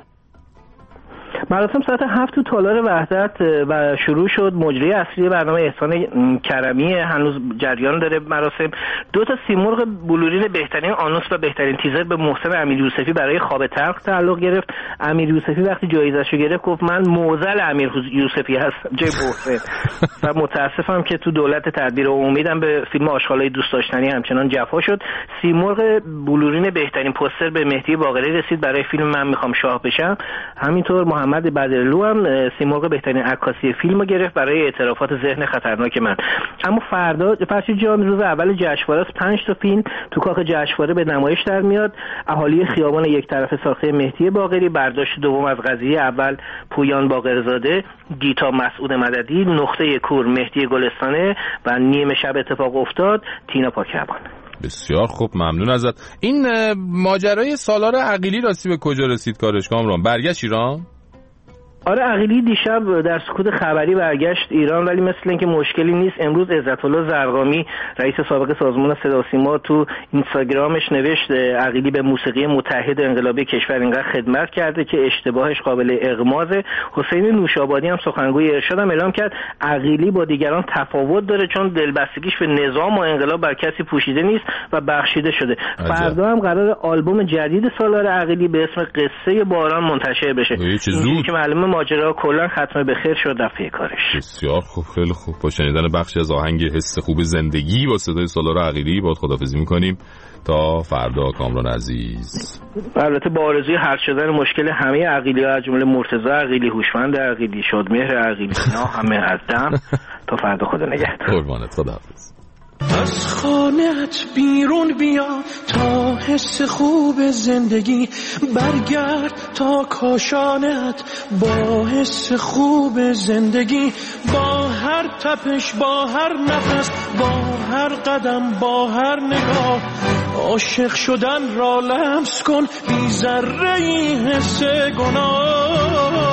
مراسم ساعت هفت تو تالار وحدت و شروع شد. مجری اصلی برنامه احسان کرمی هنوز جریان داره مراسم. دو تا سیمرغ بلورین بهترین آنوس و بهترین تیزر به محسن امیر یوسفی برای خواب تلخ تعلق گرفت. امیر یوسفی وقتی جایزه‌شو گرفت گفت من موزل امیر یوسفی هستم جای محسن و متاسفم که تو دولت تدبیر امیدم به فیلم آشغالای دوست داشتنی همچنان جفا شد. سیمرغ بلورین بهترین پوستر به مهدی باقری رسید برای فیلم من میخوام شاه بشم. همینطور محمد بدرلو هم سیمرغ بهترین عکاسی فیلمو گرفت برای اعترافات ذهن خطرناک من. اما فردا فرشید جان روز اول جشنواره پنج تا فیلم تو کاخ جشنواره به نمایش در میاد. اهالی خیابان یک طرف ساخته مهدی باقری، برداشت دوم از قضیه اول پویان باقرزاده، گیتا مسعود مددی، نقطه کور مهدی گلستانه و نیمه شب اتفاق افتاد تینا پاکربان. بسیار خوب، ممنون ازت. این ماجرای سالار عقیلی راستی به کجا رسید کارش کامران؟ برگشت ایران؟ آره عقیلی دیشب در سکوت خبری برگشت ایران، ولی مثل اینکه مشکلی نیست. امروز عزت الله زرقامی رئیس سابق سازمان صدا و سیما تو اینستاگرامش نوشت عقیلی به موسیقی متحد انقلابی کشور اینقدر خدمت کرده که اشتباهش قابل اغماضه. حسین نوشابادی هم سخنگوی ارشاد هم اعلام کرد عقیلی با دیگران تفاوت داره چون دلبستگیش به نظام و انقلاب بر کسی پوشیده نیست و بخشیده شده. فردا هم قرار آلبوم جدید سالار عقیلی به اسم قصه باران منتشر بشه. اینجوری که معلومه ماجرا کلا ختم به خیر شد دفعه کارش. بسیار خوب، خیلی خوب. با شنیدن بخشی از آهنگ حس خوب زندگی با صدای سالار عقیلی باید خداحافظی میکنیم تا فردا کامران عزیز. البته با آرزوی حل شدن مشکل همه عقیلی‌ها از جمله مرتضی عقیلی، هوشمند عقیلی، شادمهر عقیلی، اینا همه از دم تا فردا خدا نگهدار. قربانت، خداحافظ. از خانه‌ات بیرون بیا تا حس خوب زندگی، برگرد تا کاشانت با حس خوب زندگی، با هر تپش، با هر نفس، با هر قدم، با هر نگاه، عاشق شدن را لمس کن بی ذره ای حس گناه.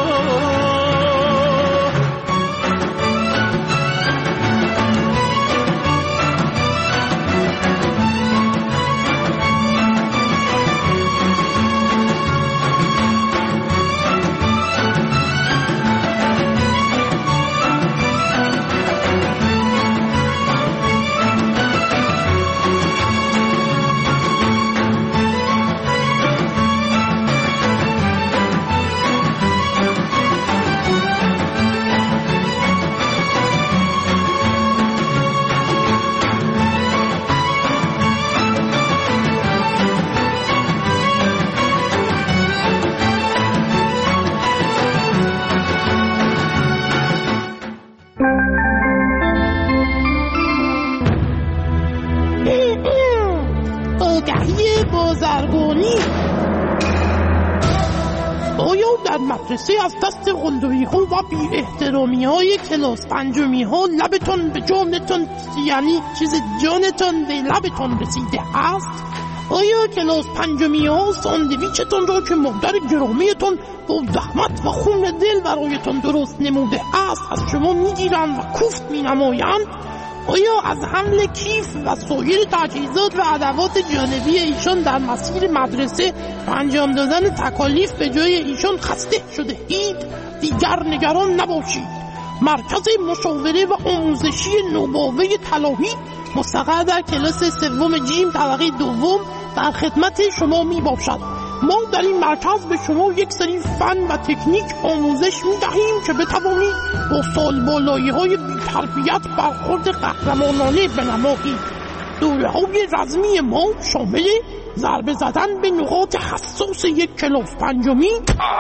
در مدرسه از دست قلدری ها و بی احترامی های کلاس پنجمی ها لبتون به جانتون، یعنی چیز جانتون به لبتون رسیده است؟ آیا کلاس پنجمی ها ساندویچتون را که مادر گرامیتون با زحمت و خون دل برایتون درست نموده است از شما میگیرند و کوفت مینمایند؟ آیا از حمل کیف و سایر تجهیزات و ادوات جانبی ایشان در مسیر مدرسه و انجام دادن تکالیف به جای ایشان خسته شده اید؟ دیگر نگران نباشید. مرکز مشاوره و آموزشی نوباوه طلاهی مستقر در کلاس سوم جیم طبقه دوم در خدمت شما می باشد. ما در این مرکز به شما یک سری فن و تکنیک آموزش می دهیم که بتوانید با سالبالایی های بی‌تربیت برخورد قهرمانانه بنمایید. دوره های رزمی ما شامل ضربه زدن به نقاط حساس یک کلاس پنجمی،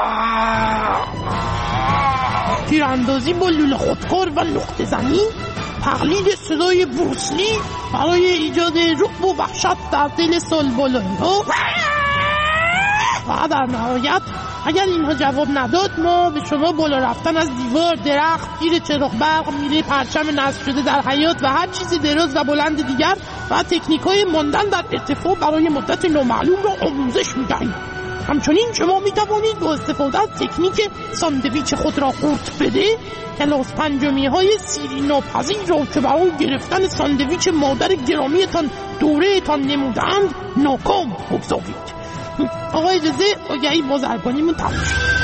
تیراندازی با لوله خودکار و نقطه زنی، تقلید صدای بروسلی برای ایجاد رعب و وحشت در دل سالبالایی ها، و در نهایت اگر اینها جواب نداد ما به شما بالا رفتن از دیوار، درخت، گیر چراغ برق، میله پرچم نصب شده در حیاط و هر چیز دراز و بلند دیگر و تکنیک های ماندن در ارتفاع برای مدت نامعلوم را آموزش می‌دهیم. همچنین شما می‌توانید با استفاده از تکنیک ساندویچ خود را قورت بده کلاس پنجمی های سیری ناپذیر را که برای گرفتن ساندویچ مادر گرامیتان دوره‌تان نمودند ناکام بگذارید. آقا اجازه آگهی بازرگانیمون تموم شد.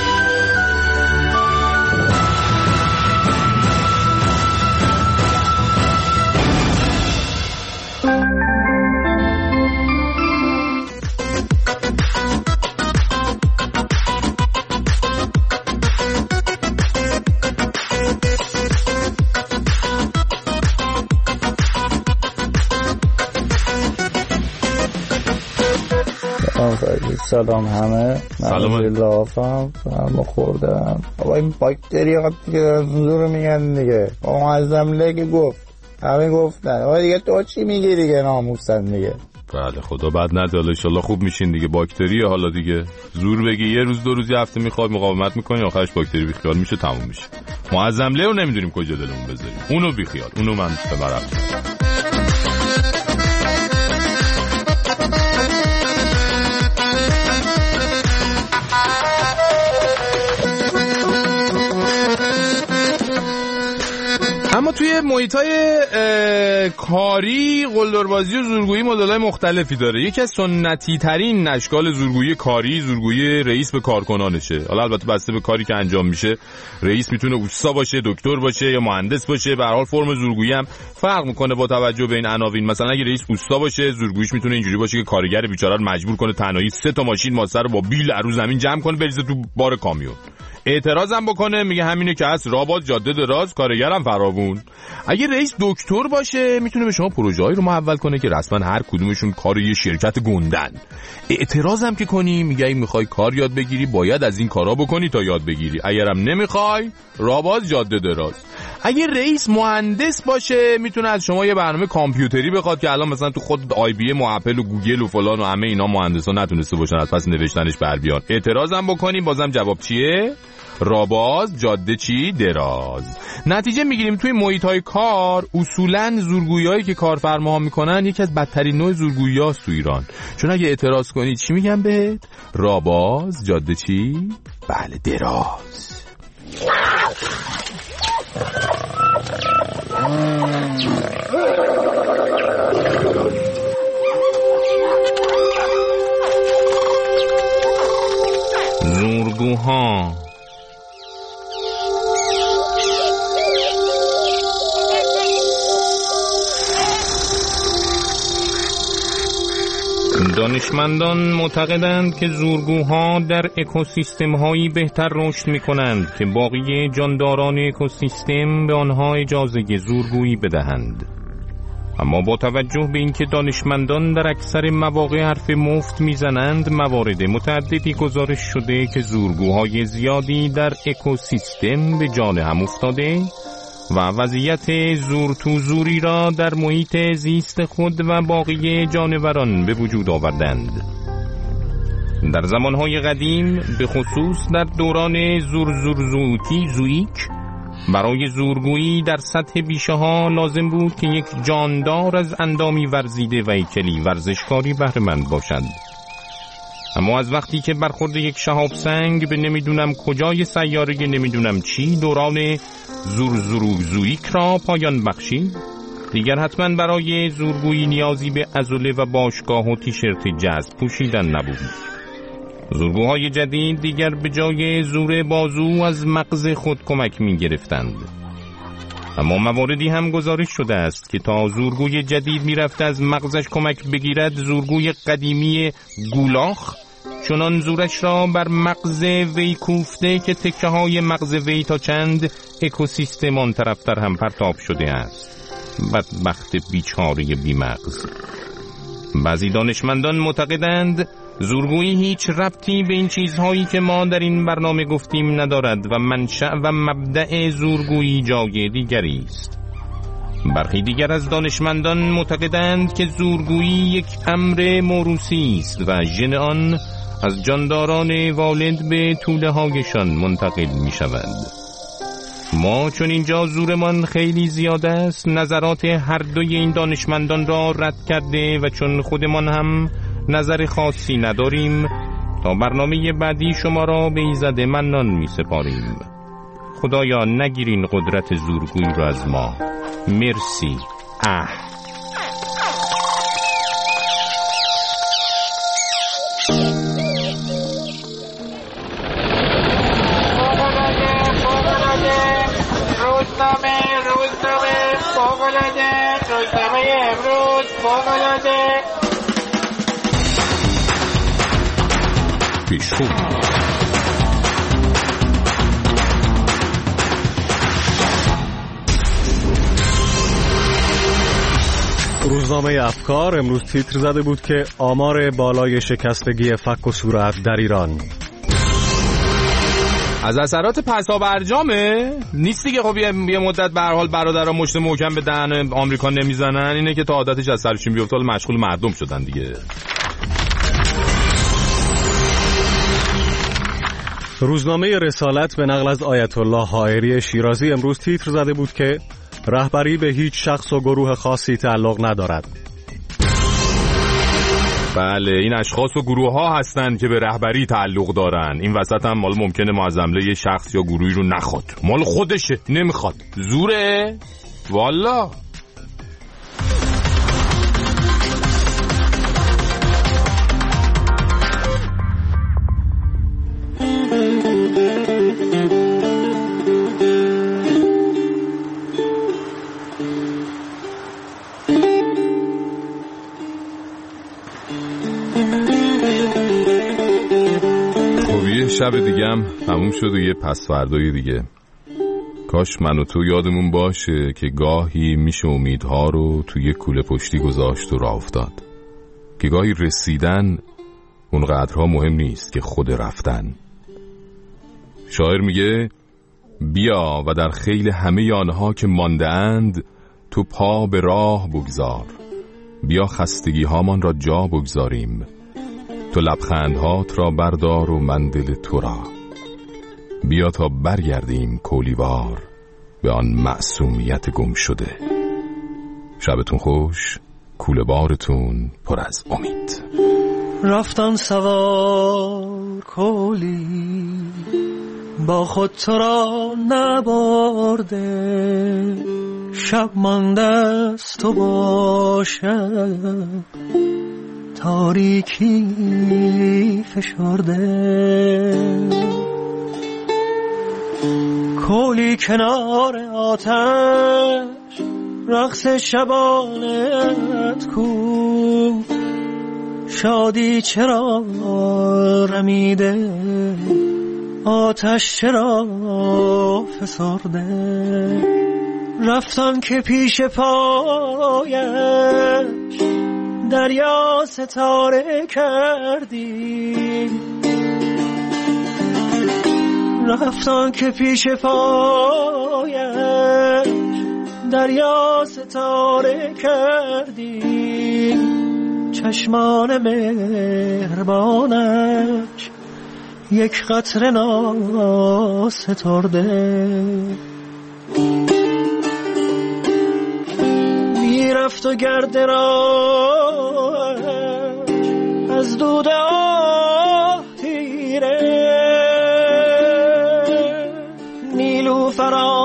سلام همه. سلام لافم فرما خوردم. آقا این باکتری ها دیگه زور میگن دیگه. آقا ازم لگه گفت همه گفتن. آقا دیگه تو چی میگی دیگه ناموسن دیگه. بله خدا بد نداره انشالله خوب میشین دیگه. باکتریه حالا دیگه زور بگی یه روز دو روز یه هفته میخواد مقاومت میکنی آخرش باکتری بیخیال میشه تموم میشه. معظم له رو نمیدونیم کجا دلمون بذاریم. اونو بیخیال اونو من ببرم. اما توی محیطای کاری قلدربازی و زورگویی مدل‌های مختلفی داره. یکی از سنتی ترین اشکال زورگویی کاری زورگویی رئیس به کارکنانشه. حالا البته بسته به کاری که انجام میشه رئیس میتونه اوستا باشه، دکتر باشه یا مهندس باشه. به هر حال فرم زورگویی هم فرق میکنه با توجه به این عناوین. مثلا اگه رئیس اوستا باشه زورگوییش میتونه اینجوری باشه که کارگر بیچاره رو مجبور کنه تنهایی سه تا ماشین ماسه رو با بیل رو زمین جمع کنه بریزه تو بار کامیون. اعتراضم بکنه میگه همینه که هست رابط جاده دراز کارگرم فراوون. اگه رئیس دکتر باشه میتونه به شما پروژه‌ای رو محول کنه که رسما هر کدومشون کار یه شرکت گندن. اعتراضم که کنی میگه این میخوای کار یاد بگیری باید از این کارا بکنی تا یاد بگیری، اگرم نمیخوای رابط جاده دراز. اگه رئیس مهندس باشه میتونه از شما یه برنامه کامپیوتری بخواد که الان مثلا تو خود آی بی ام و اپل و گوگل و فلان و همه اینا مهندسا نتونسته باشن از پس نوشتنش بر بیان. اعتراضم بکنیم بازم جواب چیه؟ راباز جاده چی دراز. نتیجه میگیریم توی محیط‌های کار اصولاً زورگویی‌هایی که کارفرماها میکنن یکی از بدترین نوع زورگویی‌هاست تو ایران. چون اگه اعتراض کنی چی میگن بهت؟ راباز جاده چی؟ بله دراز. زورگوها دانشمندان معتقدند که زورگوها در اکوسیستم‌هایی بهتر رشد می‌کنند که باقی جانداران اکوسیستم به آنها اجازه زورگویی بدهند. اما با توجه به اینکه دانشمندان در اکثر مواقع حرف مفت میزنند موارد متعددی گزارش شده که زورگوهای زیادی در اکوسیستم به جان هم افتاده و وضعیت زور تو زوری را در محیط زیست خود و باقی جانوران به وجود آوردند. در زمانهای قدیم به خصوص در دوران زورزورزویکی زویک برای زورگویی در سطح بیشه ها لازم بود که یک جاندار از اندامی ورزیده و هیکلی ورزشکاری بهره مند باشد. اما از وقتی که برخورد یک شهاب سنگ به نمیدونم کجای سیاره نمیدونم چی دوران زورزورزویک را پایان بخشید، دیگر حتما برای زورگویی نیازی به عضله و باشگاه و تیشرت جذب پوشیدن نبود. زورگوهای جدید دیگر به جای زور بازو از مغز خود کمک می گرفتند. اما مواردی هم گزارش شده است که تا زورگوی جدید می رفت از مغزش کمک بگیرد، زورگوی قدیمی گولاخ چنان زورش را بر مغز وی کوفته که تکه های مغز وی تا چند اکوسیستم آن طرفتر هم پرتاب شده است. بدبخت بیچاره بی مغز. بعضی دانشمندان معتقدند زورگویی هیچ ربطی به این چیزهایی که ما در این برنامه گفتیم ندارد و منشأ و مبدأ زورگویی جای دیگری است. برخی دیگر از دانشمندان معتقدند که زورگویی یک امر موروثی است و ژن آن از جانداران والد به توله هایشان منتقل می شود. ما چون اینجا زورمان خیلی زیاد است نظرات هر دوی این دانشمندان را رد کرده و چون خودمان هم نظر خاصی نداریم تا برنامه بعدی شما را به ایزد منان می سپاریم. خدایا نگیرین قدرت زورگویی را از ما. مرسی. اه روزنامه روزنامه فوق‌العاده روزنامه امروز فوق‌العاده پیشخو روزنامه افکار امروز تیتر زده بود که آمار بالای شکستگی فک و صورت در ایران از اثرات پسا برجامه نیست دیگه. خب یه مدت به هر حال برادران مشت محکم به دهن آمریکا نمیزنن، اینه که تا عادتش از سرشون بیفته مشغول مردم شدن دیگه. روزنامه رسالت به نقل از آیت الله حائری شیرازی امروز تیتر زده بود که رهبری به هیچ شخص و گروه خاصی تعلق ندارد. بله این اشخاص و گروه ها هستند که به رهبری تعلق دارن. این وسط هم مال ممکنه معظمله یه شخص یا گروهی رو نخواد، مال خودشه نمیخواد، زوره والا. شب دیگه هم تموم شد و یه پس فردای دیگه. کاش من و تو یادمون باشه که گاهی میشه امیدها رو توی کوله پشتی گذاشت و راه افتاد، که گاهی رسیدن اونقدرها مهم نیست که خود رفتن. شاعر میگه بیا و در خیل همه آنها که مانده اند تو پا به راه بگذار، بیا خستگی هامان را جا بگذاریم، تو لبخندهات را بردار و من دل تو را، بیا تا برگردیم کولیوار به آن معصومیت گم شده. شبتون خوش، کوله بارتون پر از امید. رفتم سوار کولی با خود تو را نبرده، شب مانده است تو باشد تاریکی فشرده، کولی کنار آتش رقص شبانت کو، شادی چرا رمیده آتش چرا فسرده، رفتم که پیش پایش دریا ستاره کردی، رفتم که پیش پایش دریا ستاره کردی، چشمان مهربانش یک قطره ناسترده میرفت و گرد راهش از دود آه تیره نیلوفران